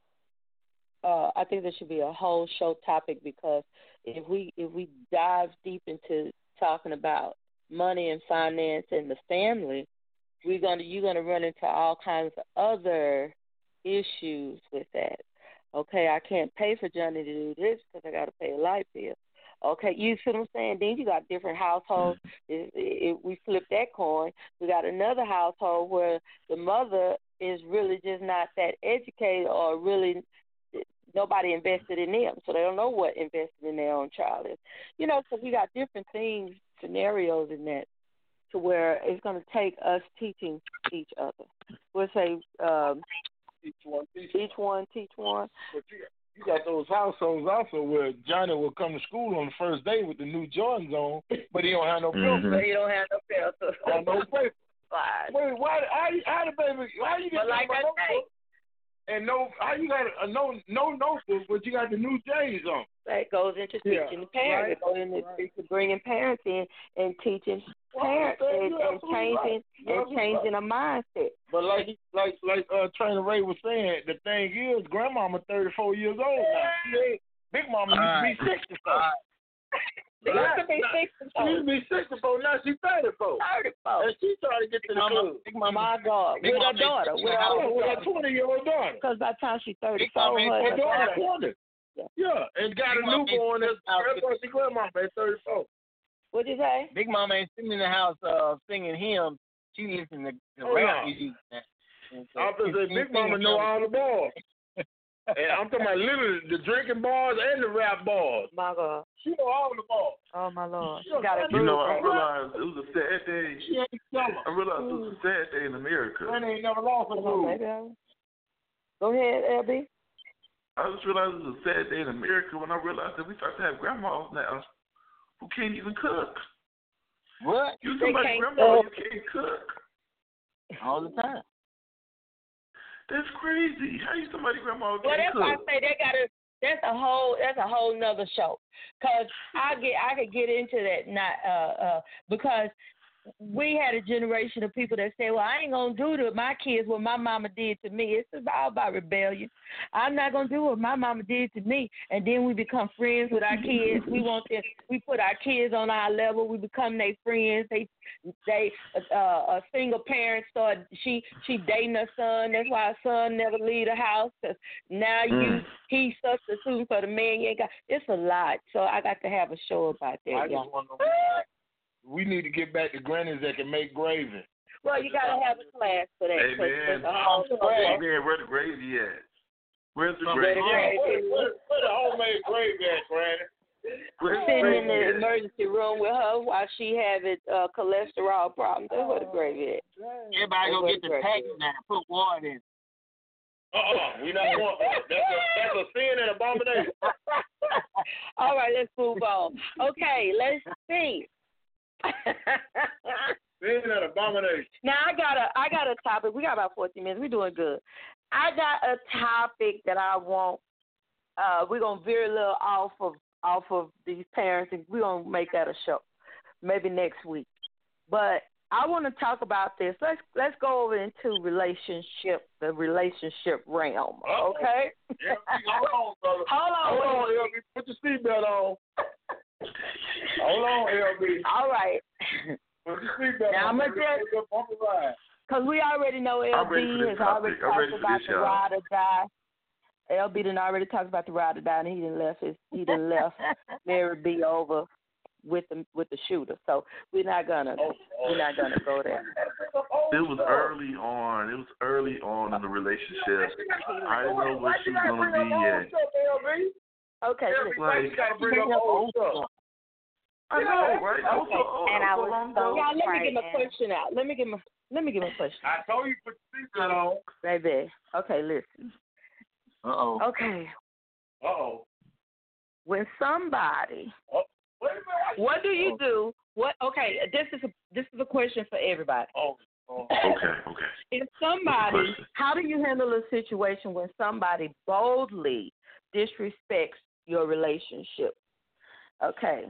Uh, I think there should be a whole show topic, because if we if we dive deep into talking about money and finance and the family, we're gonna you're gonna run into all kinds of other issues with that. Okay, I can't pay for Johnny to do this because I got to pay a light bill. Okay, you see what I'm saying? Then you got different households. If, if we flip that coin, we got another household where the mother is really just not that educated, or really nobody invested in them, so they don't know what investing in their own child is. You know, so we got different things, scenarios in that, to where it's going to take us teaching each other. We'll say um, each one, teach each one, teach one. But you got, you got those households also where Johnny will come to school on the first day with the new Jordans on, but he don't have no mm-hmm. filter. He don't have no filter. Or no paper. Fine. Wait, why? How, how the baby? How you get well, like I say. And no, how you got a no no notebook, but you got the new J's on? That goes into teaching yeah, the parents. Right, it goes into right. bringing parents in and teaching parents well, and, and changing right. and changing right. a mindset. But like like like uh, Trainer Ray was saying, the thing is, Grandmama thirty-four years old now. She, Big Mama used to be sixty-four. She used to be sixty-four. She used to be sixty-four. Now she's thirty-four. thirty-four. And she trying to get to the club. Big Mama, my God, with her daughter, with her twenty-year-old daughter. Because by the time she's thirty-four, her daughter twenty. Yeah. yeah, and got a newborn. That's why she grandmama at thirty-four. What'd you say? Big Mama ain't sitting in the house uh, singing hymns. She listening to the oh, rap yeah. music. I was gonna say, Big Mama know all the bars. And I'm talking about literally the drinking bars and the rap bars. My God. She know all the bars. Oh, my Lord. She she got it. You know, I realized it was a sad day. She ain't summer. I realized it was a sad day in America. Man ain't never lost a move. Go ahead, L B. I just realized it was a sad day in America when I realized that we start to have grandmas now who can't even cook. What? You somebody's grandma, cook. you can't cook. All the time. That's crazy. How you somebody grandma Well, can't that's why I cook? say they gotta. That's a whole. That's a whole nother show. Cause I get. I could get into that. Not. Uh. Uh. Because we had a generation of people that say, "Well, I ain't gonna do to my kids what my mama did to me." It's all about rebellion. I'm not gonna do what my mama did to me, and then we become friends with our kids. We want to. We put our kids on our level. We become their friends. They. They. Uh. A single parent start. She. She dating her son. That's why her son never leave the house. Cause now you. Mm. He's substituting for the man you ain't got. It's a lot. So I got to have a show about that. I y'all. just want to. We need to get back to grannies that can make gravy. Well, you gotta have a class for that. Hey, 'cause man. there's a whole Hey, man, where the gravy at? Where's the Where gravy? the gravy? Where, where, where the homemade gravy at, Granny? Where's the Sitting in gravy the at? emergency room with her while she having uh, cholesterol problems. That's where the gravy at. Everybody go get the package and put water in. Uh-uh, we not going. That's a that's a sin and abomination. All right, let's move on. Okay, let's see. Sin and abomination. Now I got a I got a topic. We got about fourteen minutes. We're doing good. I got a topic that I want. Uh, we're gonna veer a little off of off of these parents, and we're gonna make that a show, maybe next week. But I want to talk about this. Let's let's go over into relationship, the relationship realm. Okay. Yeah, hold on, brother. Hold on. Hold on, L B. Put your seatbelt on. Hold on, L B. All right. Put your seatbelt Now on. I'm gonna just bump the ride. because we already know L I'm ready B for has this topic. already I'm talked ready for about this, the y'all. ride or die. L B done already talked about the ride or die, and he done left his he done left Mary B over with the with the shooter. So we're not gonna we're not gonna go there. It was early on. It was early on in the relationship. I didn't know what she was gonna be yet. Okay. Everybody gotta bring up old stuff. I know, right? I was so old. And I was so Y'all, let me right, get my and- question out. Let me get my let me get my question. I told you put your seatbelt on. Baby. Okay, listen. Uh oh. Okay. Uh oh. When somebody Oh, wait a minute. what do you do? What okay, this is a this is a question for everybody. Oh. oh. Okay, okay. If somebody, question. how do you handle a situation when somebody boldly disrespects your relationship? Okay.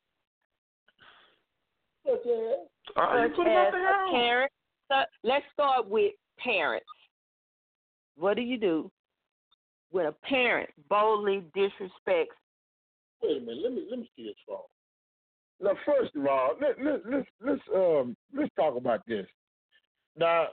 Okay. All right, you Such put it as out the a house. parent. So let's start with parents. What do you do when a parent boldly disrespects? Wait a minute. Let me let me see this phone. Now, first of all, let let let's let's um let's talk about this. Now,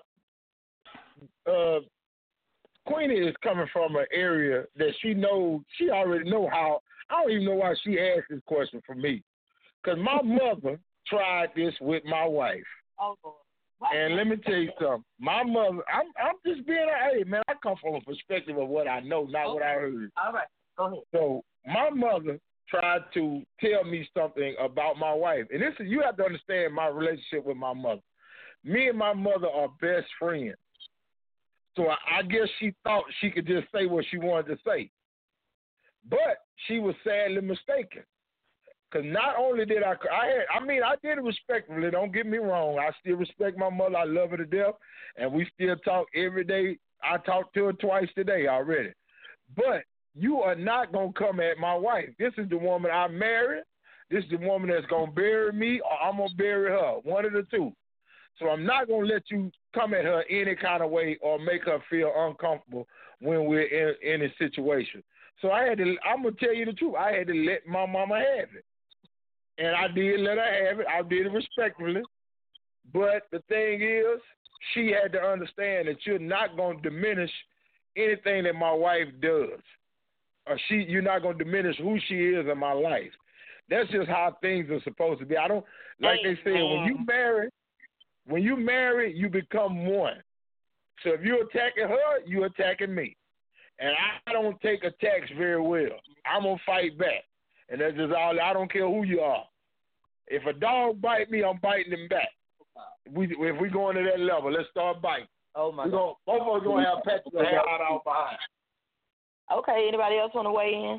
uh, Queenie is coming from an area that she knows. She already know how. I don't even know why she asked this question for me, because my mother tried this with my wife. Oh, Lord. And let me tell you something. My mother, I'm I'm just being a hey man. I come from a perspective of what I know, not what I heard. All right, go ahead. So my mother tried to tell me something about my wife, and this is you have to understand my relationship with my mother. Me and my mother are best friends. So I, I guess she thought she could just say what she wanted to say, but she was sadly mistaken. Because not only did I, I had, I mean, I did it respectfully. Don't get me wrong. I still respect my mother. I love her to death, and we still talk every day. I talked to her twice today already. But you are not gonna come at my wife. This is the woman I married. This is the woman that's gonna bury me, or I'm gonna bury her. One of the two. So I'm not gonna let you come at her any kind of way or make her feel uncomfortable when we're in, in a situation. So I had to. I'm gonna tell you the truth. I had to let my mama have it. And I did let her have it. I did it respectfully. But the thing is, she had to understand that you're not going to diminish anything that my wife does. Or she, you're not going to diminish who she is in my life. That's just how things are supposed to be. I don't, like they said, when you marry, when you marry, you become one. So if you're attacking her, you're attacking me. And I don't take attacks very well. I'm going to fight back. And that's just all. I don't care who you are. If a dog bite me, I'm biting him back. We, if we go into that level, let's start biting. Oh my we God. Gonna, both of us gonna have patches of hair out our behind. Okay. Anybody else want to weigh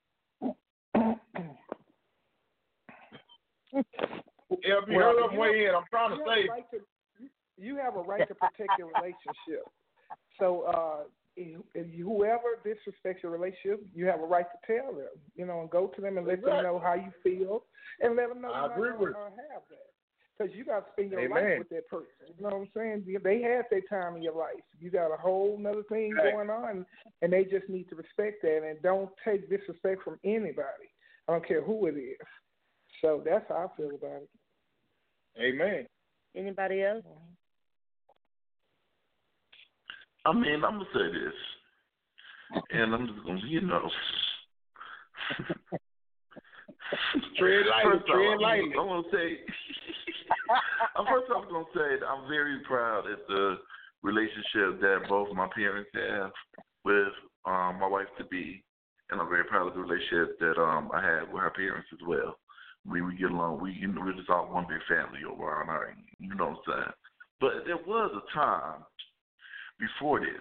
in? L B, hurry up, weigh in. I'm trying to you say. Have a right to, you have a right to protect your relationship. So uh, if, if whoever disrespects your relationship, you have a right to tell them, you know, and go to them and let Exactly. them know how you feel, and let them know I you're not agree going with to uh, have that. Because you got to spend your Amen. life with that person. You know what I'm saying? They had their time in your life. You got a whole nother thing Right. going on, and they just need to respect that and don't take disrespect from anybody. I don't care who it is. So that's how I feel about it. Amen. Anybody else? I mean, I'm gonna say this, and I'm just gonna, you know, tread lightly, first tread off, lightly. I'm gonna say, first off, I'm gonna say that I'm very proud at the relationship that both my parents have with um, my wife to be, and I'm very proud of the relationship that um, I had with her parents as well. We we get along. We you know we're just all one big family over on our, you know what I'm saying. But there was a time before this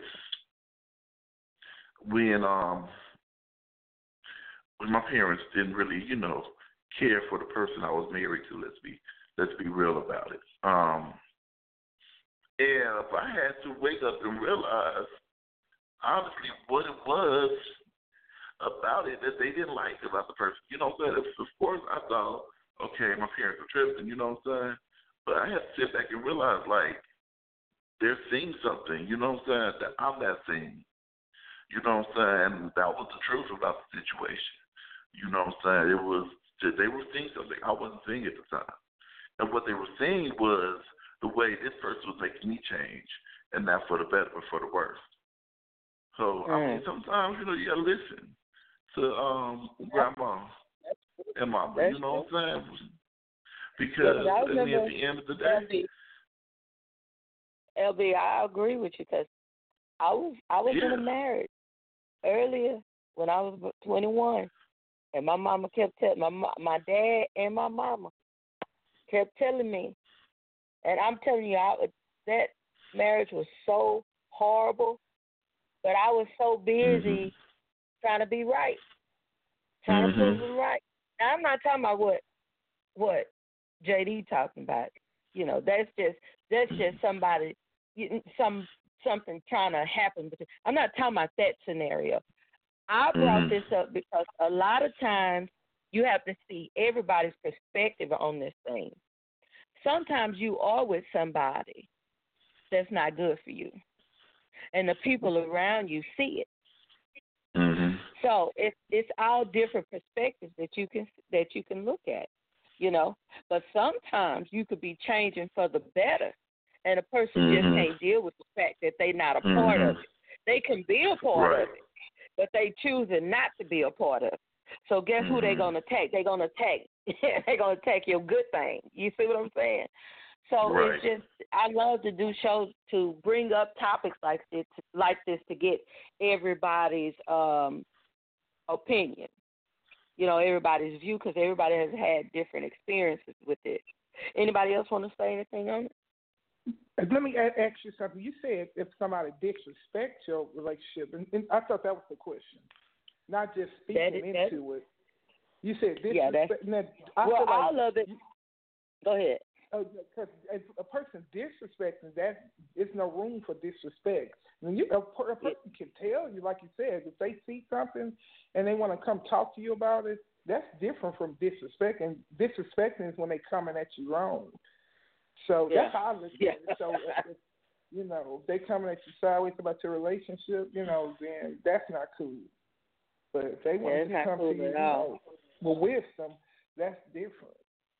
when um when my parents didn't really, you know, care for the person I was married to. Let's be let's be real about it. Um, and if I had to wake up and realize honestly what it was about it that they didn't like about the person, you know what I'm saying? Of course, I thought, okay, my parents are tripping, you know what I'm saying? But I had to sit back and realize, like, they're seeing something, you know what I'm saying, that I'm not seeing. You know what I'm saying? And that was the truth about the situation. You know what I'm saying? It was, they were seeing something I wasn't seeing at the time. And what they were seeing was the way this person was making me change, and not for the better, but for the worse. So, mm. I mean, sometimes, you know, you got to listen to um, grandma and mama, That's you know true. what I'm saying? Because yeah, at the end of the day, L B, L B, I agree with you because I was I was yeah. in a marriage earlier when I was twenty-one, and my mama kept telling my my dad and my mama kept telling me, and I'm telling you, I, that marriage was so horrible, but I was so busy mm-hmm. trying to be right, trying mm-hmm. to prove them right. Now, I'm not talking about what what J D talking about. You know, that's just that's just somebody some something trying to happen. I'm not talking about that scenario. I brought mm-hmm. this up because a lot of times you have to see everybody's perspective on this thing. Sometimes you are with somebody that's not good for you, and the people around you see it. Mm-hmm. So it's it's all different perspectives that you can that you can look at, you know. But sometimes you could be changing for the better, and a person mm-hmm. just can't deal with the fact that they're not a mm-hmm. part of it. They can be a part right. of it, but they choosing not to be a part of it. So guess mm-hmm. who they're gonna attack? They're gonna attack. They're gonna attack your good thing. You see what I'm saying? So right. it's just I love to do shows to bring up topics like this, like this, to get everybody's um, opinion. You know, everybody's view, because everybody has had different experiences with it. Anybody else want to say anything on it? Let me ask you something. You said if somebody disrespects your relationship, and, and I thought that was the question, not just speaking is, into it. You said disrespect. Yeah, that's, now, I well, feel like, all of it. Go ahead. Because uh, if a person disrespecting, that there's no room for disrespect. When you a, a person can tell you, like you said, if they see something and they want to come talk to you about it, that's different from disrespect. And disrespecting is when they coming at you wrong. So yeah. that's how I look at yeah. it. So if, if, you know, if they coming at you sideways about your relationship, you know, then that's not cool. But if they want yeah, to come cool to you, you know, with wisdom, that's different.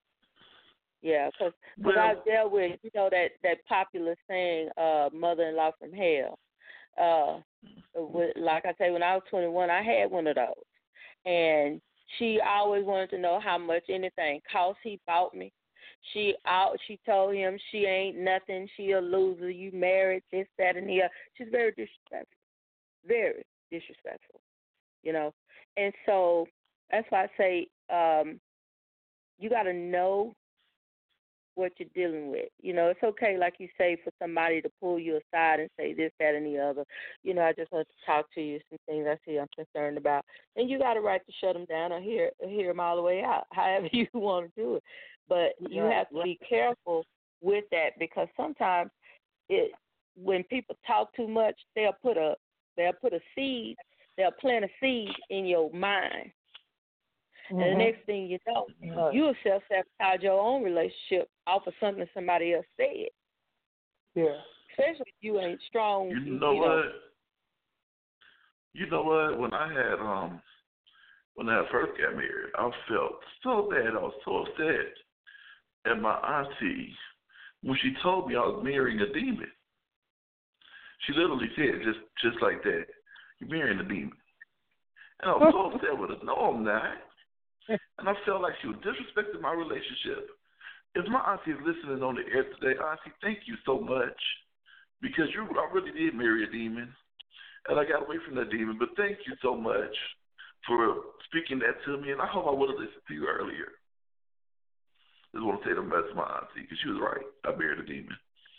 Yeah, because well, I've dealt with, you know, that, that popular saying, uh, mother-in-law from hell. Uh, with, like I say, when I was twenty-one, I had one of those. And she always wanted to know how much anything cost he bought me. She out, she told him she ain't nothing. She a loser. You married, this, that, and the other. She's very disrespectful. Very disrespectful, you know. And so that's why I say um, you got to know what you're dealing with. You know, it's okay, like you say, for somebody to pull you aside and say this, that, and the other. You know, I just want to talk to you, some things I see I'm concerned about. And you got a right to shut them down or hear, hear them all the way out, however you want to do it. But you right, have to right. be careful with that, because sometimes it when people talk too much, they'll put a they'll put a seed, they'll plant a seed in your mind. Mm-hmm. And the next thing you know, mm-hmm. you'll self-sabotage your own relationship off of something somebody else said. Yeah. Especially if you ain't strong. You know you what? Know. You know what? When I had um, when I first got married, I felt so bad. I was so upset. And my auntie, when she told me I was marrying a demon, she literally said just just like that, "You're marrying a demon." And I was so upset with her. No, I'm not. And I felt like she was disrespecting my relationship. If my auntie is listening on the air today, auntie, thank you so much. Because you, I really did marry a demon. And I got away from that demon. But thank you so much for speaking that to me. And I hope I would have listened to you earlier. I just want to say the best to my auntie because she was right. I married a demon.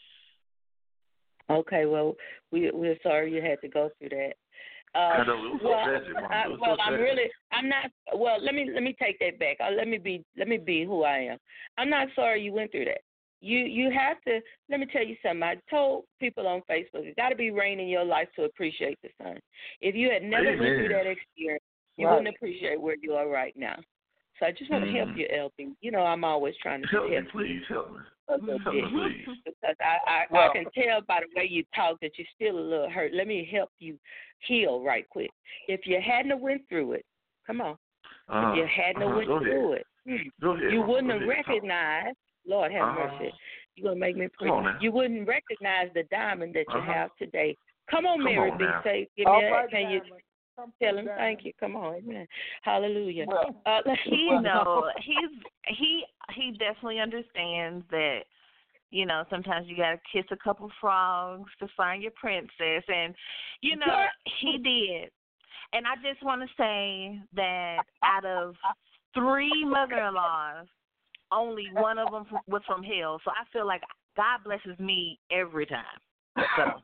Okay, well, we, we're sorry you had to go through that. Uh, I know, it was so well, tragic, Mom. I, It was well so I'm tragic. really, I'm not. Well, let me let me take that back. Uh, let me be, let me be who I am. I'm not sorry you went through that. You you have to. Let me tell you something. I told people on Facebook, you got to be rain in your life to appreciate the sun. If you had never Amen. went through that experience, you Right. wouldn't appreciate where you are right now. So I just want to Mm. help you, L B. You know, I'm always trying to Help help me, you. please. Help me. A little Help bit. me, please. Because I, I, Well- I can tell by the way you talk that you're still a little hurt. Let me help you heal right quick. If you hadn't have went through it, come on. Uh-huh. If you hadn't have uh-huh. went Go through ahead. it, Go ahead. you Mama. wouldn't Go have ahead. Talk. recognized, Lord have Uh-huh. mercy, you're going to make me Come on pray. now. You wouldn't recognize the diamond that you Uh-huh. have today. Come on, Come Mary on B. now. Say, give All me right, that. Can you Diamond. Come tell through, him? Diamond. Thank you. Come on. Amen. Hallelujah. Well, Uh, He Well, know he's he he definitely understands that, you know, sometimes you gotta kiss a couple frogs to find your princess, and you know he did. And I just want to say that out of three mother-in-laws, only one of them was from hell. So I feel like God blesses me every time. So.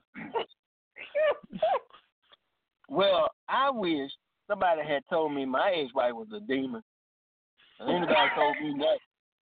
well, I wish somebody had told me my ex-wife was a demon. And anybody told me that.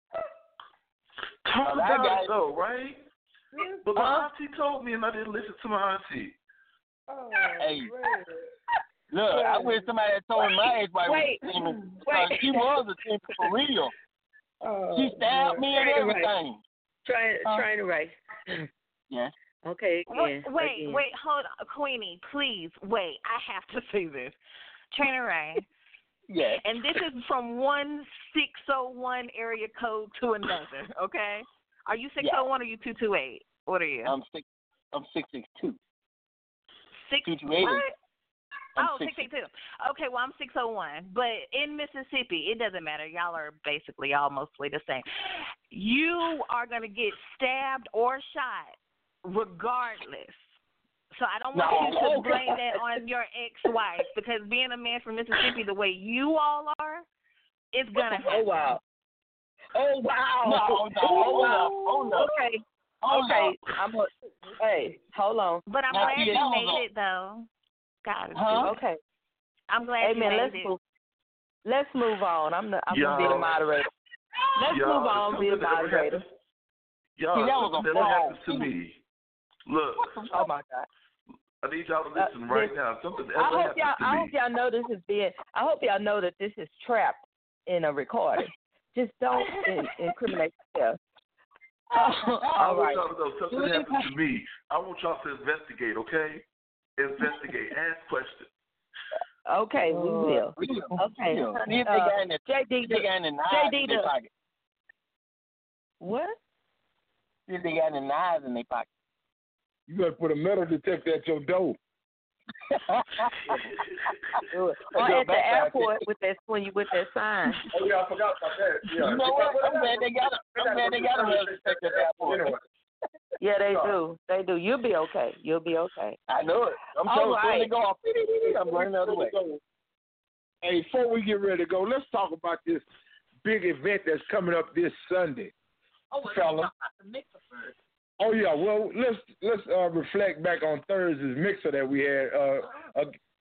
Talk Well, I about got- it, though, right? But my auntie told me, and I didn't listen to my auntie. Oh, Hey. man. Look, I wish somebody had told me my ex-wife Wait. was a demon. Wait. Because she was a demon for real. Oh, She stabbed me and Right, right. everything. Trying, Huh? trying to race. Yes. Okay, Wait, again. wait, again. wait, hold on, Queenie, please, wait. I have to say this. Trainer Ray, Yes. and this is from one six oh one area code to another, okay? Are you six oh one or you two two eight? What are you? I'm six. I'm six six two. Six, two two eight. what? I'm Oh, six six eight two. Okay, well, I'm six oh one. But in Mississippi, it doesn't matter. Y'all are basically all mostly the same. You are going to get stabbed or shot regardless. So I don't want No, you to okay. blame that on your ex-wife because being a man from Mississippi the way you all are, it's going to happen. Oh, wow. Oh, wow. No, no, oh, hold wow. up, hold up. Okay. Hold okay. up. I'm a, hey, hold on. But I'm Now, glad see, you that was made a- it, though. God, Huh? Okay. I'm glad Amen. you Let's made it. move. Let's move on. I'm the, I'm Y'all- gonna be the moderator. Let's Y'all, move on. Be the something ever moderator. happens- Y'all, See, that was something a never fraud. happens to me. Look, Oh my God. I need y'all to Uh, listen right this- now. Something I ever hope happens y'all. to I me. hope y'all know this is being. I hope y'all know that this is trapped in a recording. Just don't in, incriminate yourself. I All want right. y'all to know something happened to me. I want y'all to investigate, okay? Investigate. Ask questions. Okay, we will. Okay. See if they Uh, got in the, J D, they got in the knives J in D, their the- pocket. what? See if they got the knives in their pocket. You better put a metal detector at your door. Or at the airport with that when you with that sign. Oh yeah, I forgot about that. Yeah. You know what? I'm glad they got a, I'm glad they got a metal detector at the airport. Anyway. Yeah, they do. They do. You'll be okay. You'll be okay. I know it. I'm All telling right. you, they go off. I'm running the other way. Hey, before we get ready to go, let's talk about this big event that's coming up this Sunday, Oh, fellas. the mixer first. Oh yeah, well let's let's uh, reflect back on Thursday's mixer that we had. Uh, uh,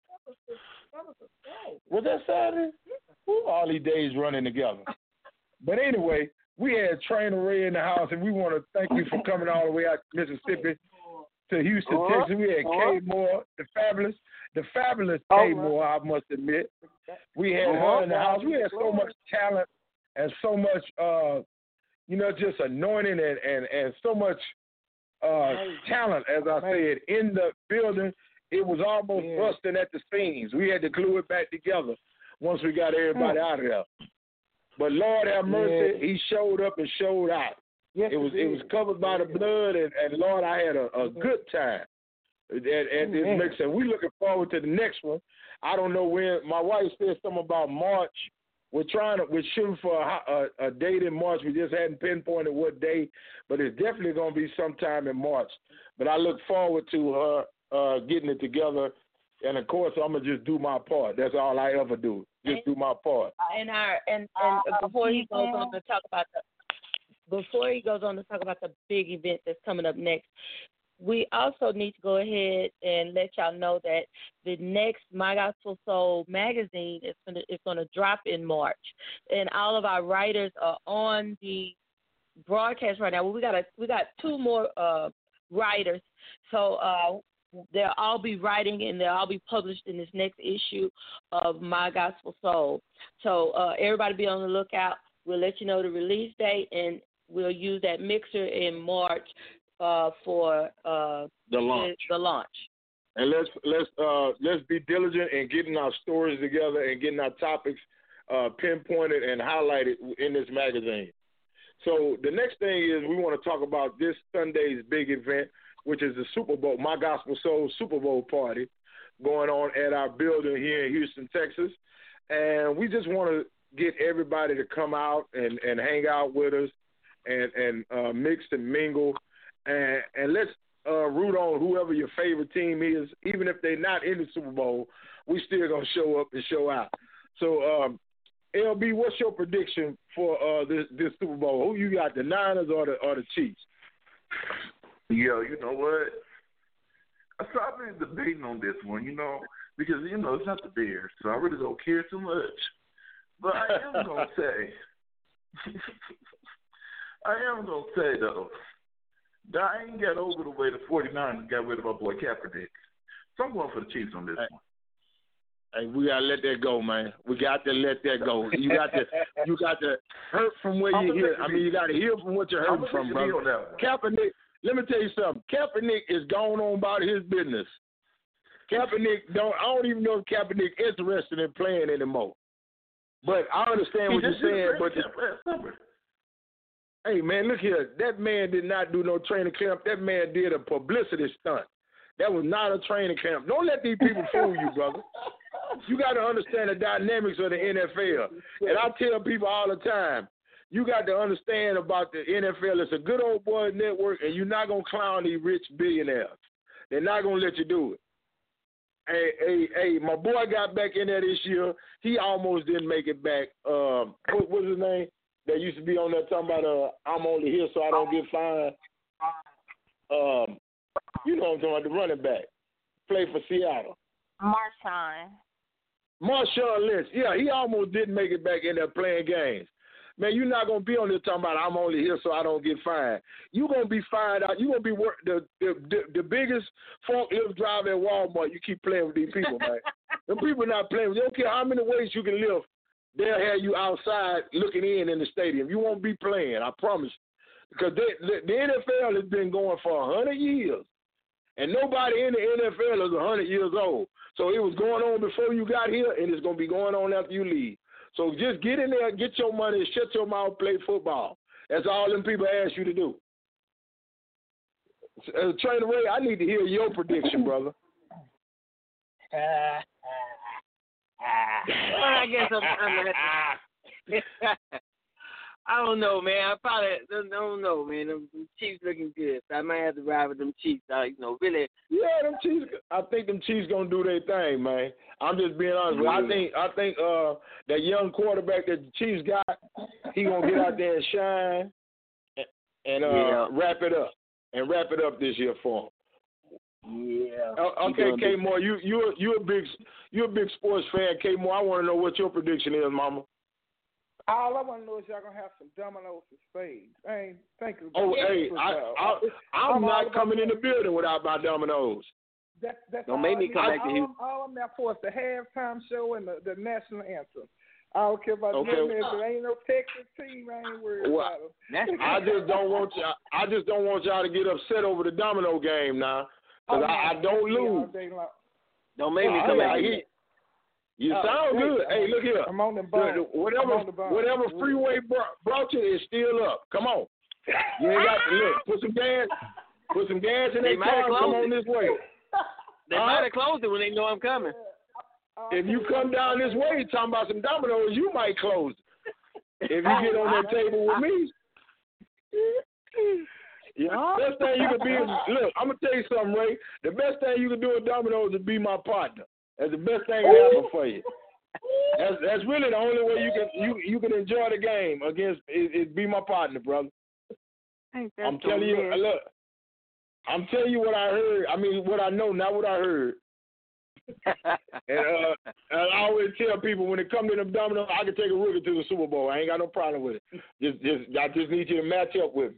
was that Saturday? Ooh, all these days running together. But anyway, we had Trainer Ray in the house, and we want to thank you for coming all the way out to Mississippi to Houston, Uh-huh. Texas. We had Uh-huh. Kay Moore, the fabulous, the fabulous All Kay right. Moore, I must admit. We had Uh-huh. her in the house. We had so much talent and so much, uh, you know, just anointing and, and, and so much uh, talent, as I said, in the building. It was almost Yeah. busting at the seams. We had to glue it back together once we got everybody Mm. out of there. But Lord have mercy, Yeah. he showed up and showed out. Yes, It was it it was covered by the blood, and, and Lord, I had a, a good time at, at this Amen. mix. And we looking forward to the next one. I don't know when. My wife said something about March. We're trying to we're shooting for a, a, a date in March. We just hadn't pinpointed what day, but it's definitely going to be sometime in March. But I look forward to her uh, getting it together. And of course, I'm gonna just do my part. That's all I ever do. Just do my part. And our and and before he goes on to talk about the before he goes on to talk about the big event that's coming up next, we also need to go ahead and let y'all know that the next My Gospel Soul magazine is going to is going to drop in March, and all of our writers are on the broadcast right now. Well, we got a we got two more uh, writers, so uh, they'll all be writing and they'll all be published in this next issue of My Gospel Soul. So uh, everybody be on the lookout. We'll let you know the release date, and we'll use that mixer in March uh, for uh, The launch. The, the launch. And let's let's uh, let's be diligent in getting our stories together and getting our topics uh, pinpointed and highlighted in this magazine. So the next thing is we want to talk about this Sunday's big event, which is the Super Bowl, My Gospel Soul Super Bowl party, going on at our building here in Houston, Texas. And we just want to get everybody to come out and, and hang out with us and, and uh, mix and mingle. And, and let's uh, root on whoever your favorite team is. Even if they're not in the Super Bowl, we still going to show up and show out. So, um, L B, what's your prediction for uh, this, this Super Bowl? Who you got, the Niners or the, or the Chiefs? Yo, you know what? So I've been debating on this one, you know, because, you know, it's not the Bears, so I really don't care too much. But I am going to say, I am going to say, though, that I ain't got over the way the 49ers got rid of my boy Kaepernick. So I'm going for the Chiefs on this hey, one. Hey, we got to let that go, man. We got to let that go. You got to you got to hurt from where you hear. I mean, you got to hear from what you're hurting from, brother. Kaepernick, let me tell you something. Kaepernick is going on about his business. Kaepernick don't. I don't even know if Kaepernick is interested in playing anymore. But I understand what you're saying. But the, hey, man, look here. That man did not do no training camp. That man did a publicity stunt. That was not a training camp. Don't let these people fool you, brother. You got to understand the dynamics of the N F L. And I tell people all the time, you got to understand about the N F L. It's a good old boy network, and you're not going to clown these rich billionaires. They're not going to let you do it. Hey, hey, hey, my boy got back in there this year. He almost didn't make it back. Um, what was his name? That used to be on there talking about, uh, I'm only here so I don't get fined. Um, you know what I'm talking about, the running back. Played for Seattle. Marshawn. Marshawn Lynch. Yeah, he almost didn't make it back in there playing games. Man, you're not going to be on there talking about I'm only here so I don't get fined. You're going to be fined out. You're going to be work, the, the, the, the biggest forklift driver at Walmart. You keep playing with these people, man. The people not playing with you. They don't care how many ways you can live. They'll have you outside looking in in the stadium. You won't be playing, I promise. Because they, the, the N F L has been going for one hundred years. And nobody in the N F L is one hundred years old. So it was going on before you got here, and it's going to be going on after you leave. So just get in there, get your money, shut your mouth, play football. That's all them people ask you to do. Uh, Trainer Ray, I need to hear your prediction, brother. Uh, well, I guess I'm, I'm I don't know, man. I probably don't, don't know, man. Them, them Chiefs looking good. So I might have to ride with them Chiefs. Uh, you know, really. Yeah, them Chiefs. I think them Chiefs gonna do their thing, man. I'm just being honest with you. I think I think uh, that young quarterback that the Chiefs got, he gonna get out there and shine and, and uh, yeah. wrap it up and wrap it up this year for him. Yeah. Uh, okay, K Moore, you you you a big you a big sports fan, K Moore. I want to know what your prediction is, Mama. All I want to know is y'all gonna have some dominoes and spades. I ain't thinking about Oh, it. hey, I, I, I'm, I'm not coming in the building without my dominoes. That, that's Don't all make I me need. come back to all, you. I'm, all I'm there for is the halftime show and the, the national anthem. I don't care about Okay. nothing. If there ain't no Texas team, I ain't worried Well, about them. That's I just don't want y'all. I just don't want y'all to get upset over the domino game now, because Oh, I, I no, don't that's me all lose. day long. Don't make me Oh, come yeah, back to he- you. You Oh, sound great. good. I'm Hey, on- look here. I'm on the The- bus. the- whatever, I'm on the bus. whatever freeway brought, brought you is still up. Come on. You ain't got to look. Put some gas. Put some gas in They that might car. have And come closed on it. this way. They Huh? might have closed it when they know I'm coming. If you come down this way talking about some dominoes, you might close it. If you get on that table with me. Yeah, best thing you can be is, look, I'm going to tell you something, Ray. The best thing you can do with dominoes is be my partner. That's the best thing that happen for you. That's that's really the only way you can you, you can enjoy the game against is, is be my partner, brother. I'm telling you, look, I'm telling you what I heard. I mean, what I know, not what I heard. and, uh, and I always tell people when it comes to them dominoes, I can take a rookie to the Super Bowl. I ain't got no problem with it. Just, just, I just need you to match up with me.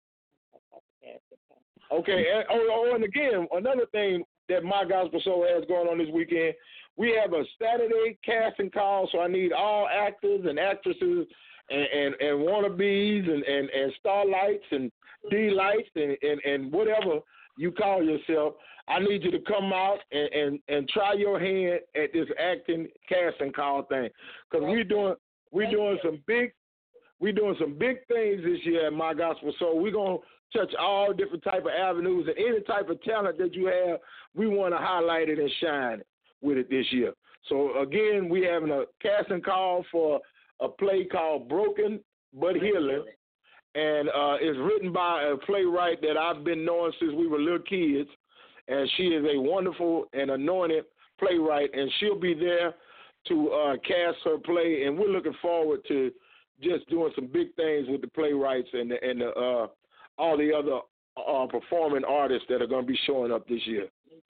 Okay. And, oh, oh, and again, another thing that My Gospel Soul has going on this weekend, we have a Saturday casting call. So I need all actors and actresses and and, and wannabes and, and, and starlights and D-lights and, and, and whatever you call yourself. I need you to come out and, and, and try your hand at this acting casting call thing, because we're doing we're doing some big we're doing some big things this year at My Gospel Soul. We're gonna touch all different type of avenues, and any type of talent that you have, we want to highlight it and shine with it this year. So again, we having a casting call for a play called Broken But Healing. And uh, it's written by a playwright that I've been knowing since we were little kids. And she is a wonderful and anointed playwright. And she'll be there to uh, cast her play. And we're looking forward to just doing some big things with the playwrights and the, and the, uh, all the other uh, performing artists that are going to be showing up this year.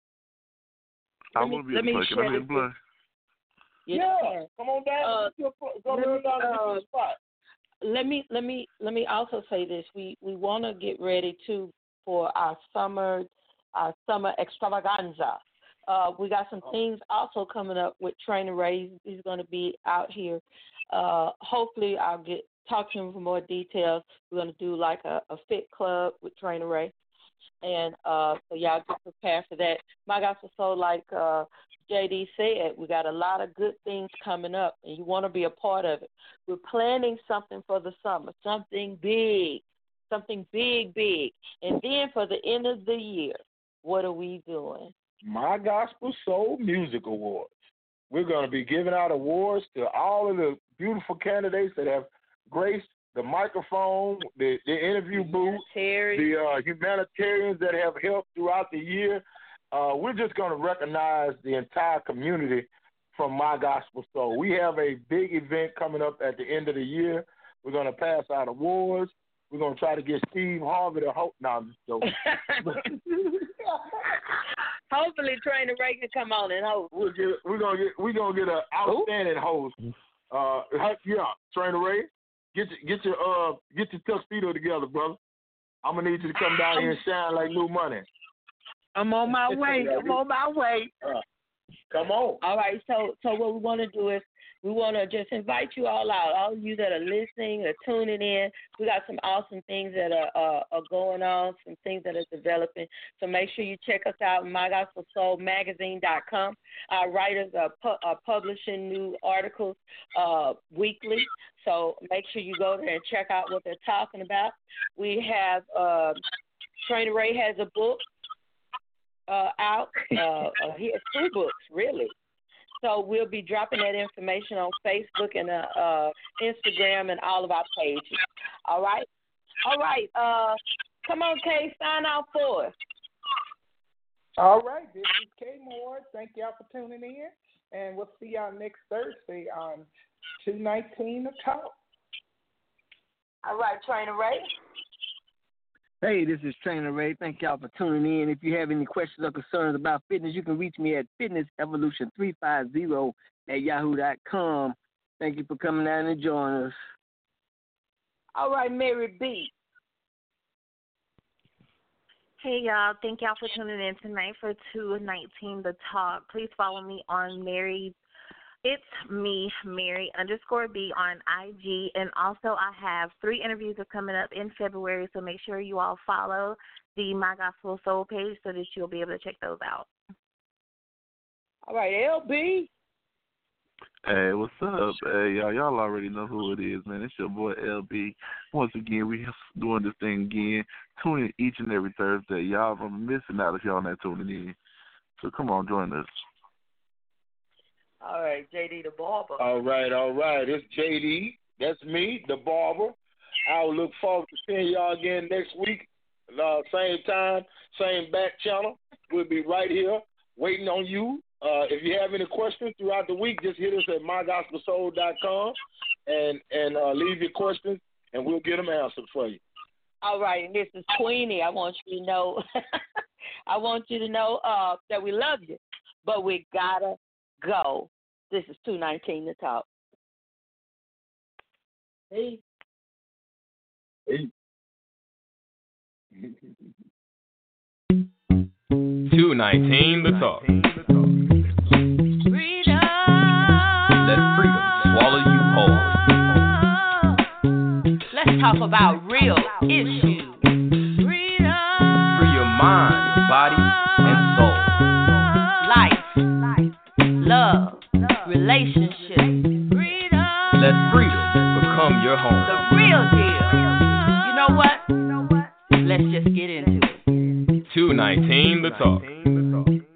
I want to be a play. Can I be a play? Yeah, come on down. Uh, Go let me, down to uh, the spot. let me let me let me also say this. We we want to get ready too for our summer our summer extravaganza. Uh, we got some things also coming up with Trainer Ray. He's going to be out here. Uh, hopefully, I'll get talk to him for more details. We're going to do like a, a fit club with Trainer Ray, and uh, so y'all get prepared for that. My Gospel Soul, like uh, J D said, we got a lot of good things coming up, and you want to be a part of it. We're planning something for the summer, something big, something big, big. And then for the end of the year, what are we doing? My Gospel Soul Music Awards. We're going to be giving out awards to all of the beautiful candidates that have graced the microphone, the, the interview booth, the uh, humanitarians that have helped throughout the year. Uh, we're just going to recognize the entire community from My Gospel Soul. We have a big event coming up at the end of the year. We're going to pass out awards. We're going to try to get Steve Harvey to host. No, I'm just joking. Hopefully, Trainer Ray can come on and host. We'll get, we're gonna get we're gonna get an outstanding host. Uh, yeah, Trainer Ray, get your, get your uh get your tuxedo together, brother. I'm gonna need you to come down here and shine like new money. I'm on my way. I'm on my way. Uh, come on. All right. So, so what we want to do is we want to just invite you all out, all of you that are listening or tuning in. We got some awesome things that are uh, are going on, some things that are developing. So make sure you check us out, my gospel soul magazine dot com. Our writers are, pu- are publishing new articles uh, weekly. So make sure you go there and check out what they're talking about. We have uh, Trainer Ray has a book uh, out. Uh, uh, he has two books, really. So we'll be dropping that information on Facebook and uh, uh, Instagram and all of our pages. All right? All right. Uh, come on, Kay, sign out for us. All right. This is Kay Moore. Thank y'all for tuning in. And we'll see y'all next Thursday on two nineteen The Talk. All right, Trainer Ray. Hey, this is Trainer Ray. Thank y'all for tuning in. If you have any questions or concerns about fitness, you can reach me at fitness evolution three five zero at yahoo dot com. Thank you for coming down and joining us. All right, Mary B. Hey, y'all. Thank y'all for tuning in tonight for two nineteen The Talk. Please follow me on Mary. It's me, Mary underscore B on I G. And also I have three interviews are coming up in February, so make sure you all follow the My Gospel Soul page so that you'll be able to check those out. All right, L B. Hey, what's up? Hey, y'all, y'all already know who it is, man. It's your boy L B. Once again, we doing this thing again. Tune in each and every Thursday. Y'all are missing out if y'all not tuning in. So come on, join us. All right, J D the Barber. All right, all right. It's J D. That's me, the Barber. I'll look forward to seeing y'all again next week. Uh, same time, same back channel. We'll be right here waiting on you. Uh, if you have any questions throughout the week, just hit us at my gospel soul dot com and, and uh, leave your questions, and we'll get them answered for you. All right, and this is Queenie. I want you to know, I want you to know uh, that we love you, but we gotta go. This is two nineteen The Talk. Hey. Hey. two nineteen The Talk. Freedom. Let freedom swallow you whole. Let's talk about real issues. Freedom. Free your mind, body, and soul. Life. Love. Relationships. Freedom. Let freedom become your home. The real deal. You know what? Let's just get into it. two nineteen The Talk.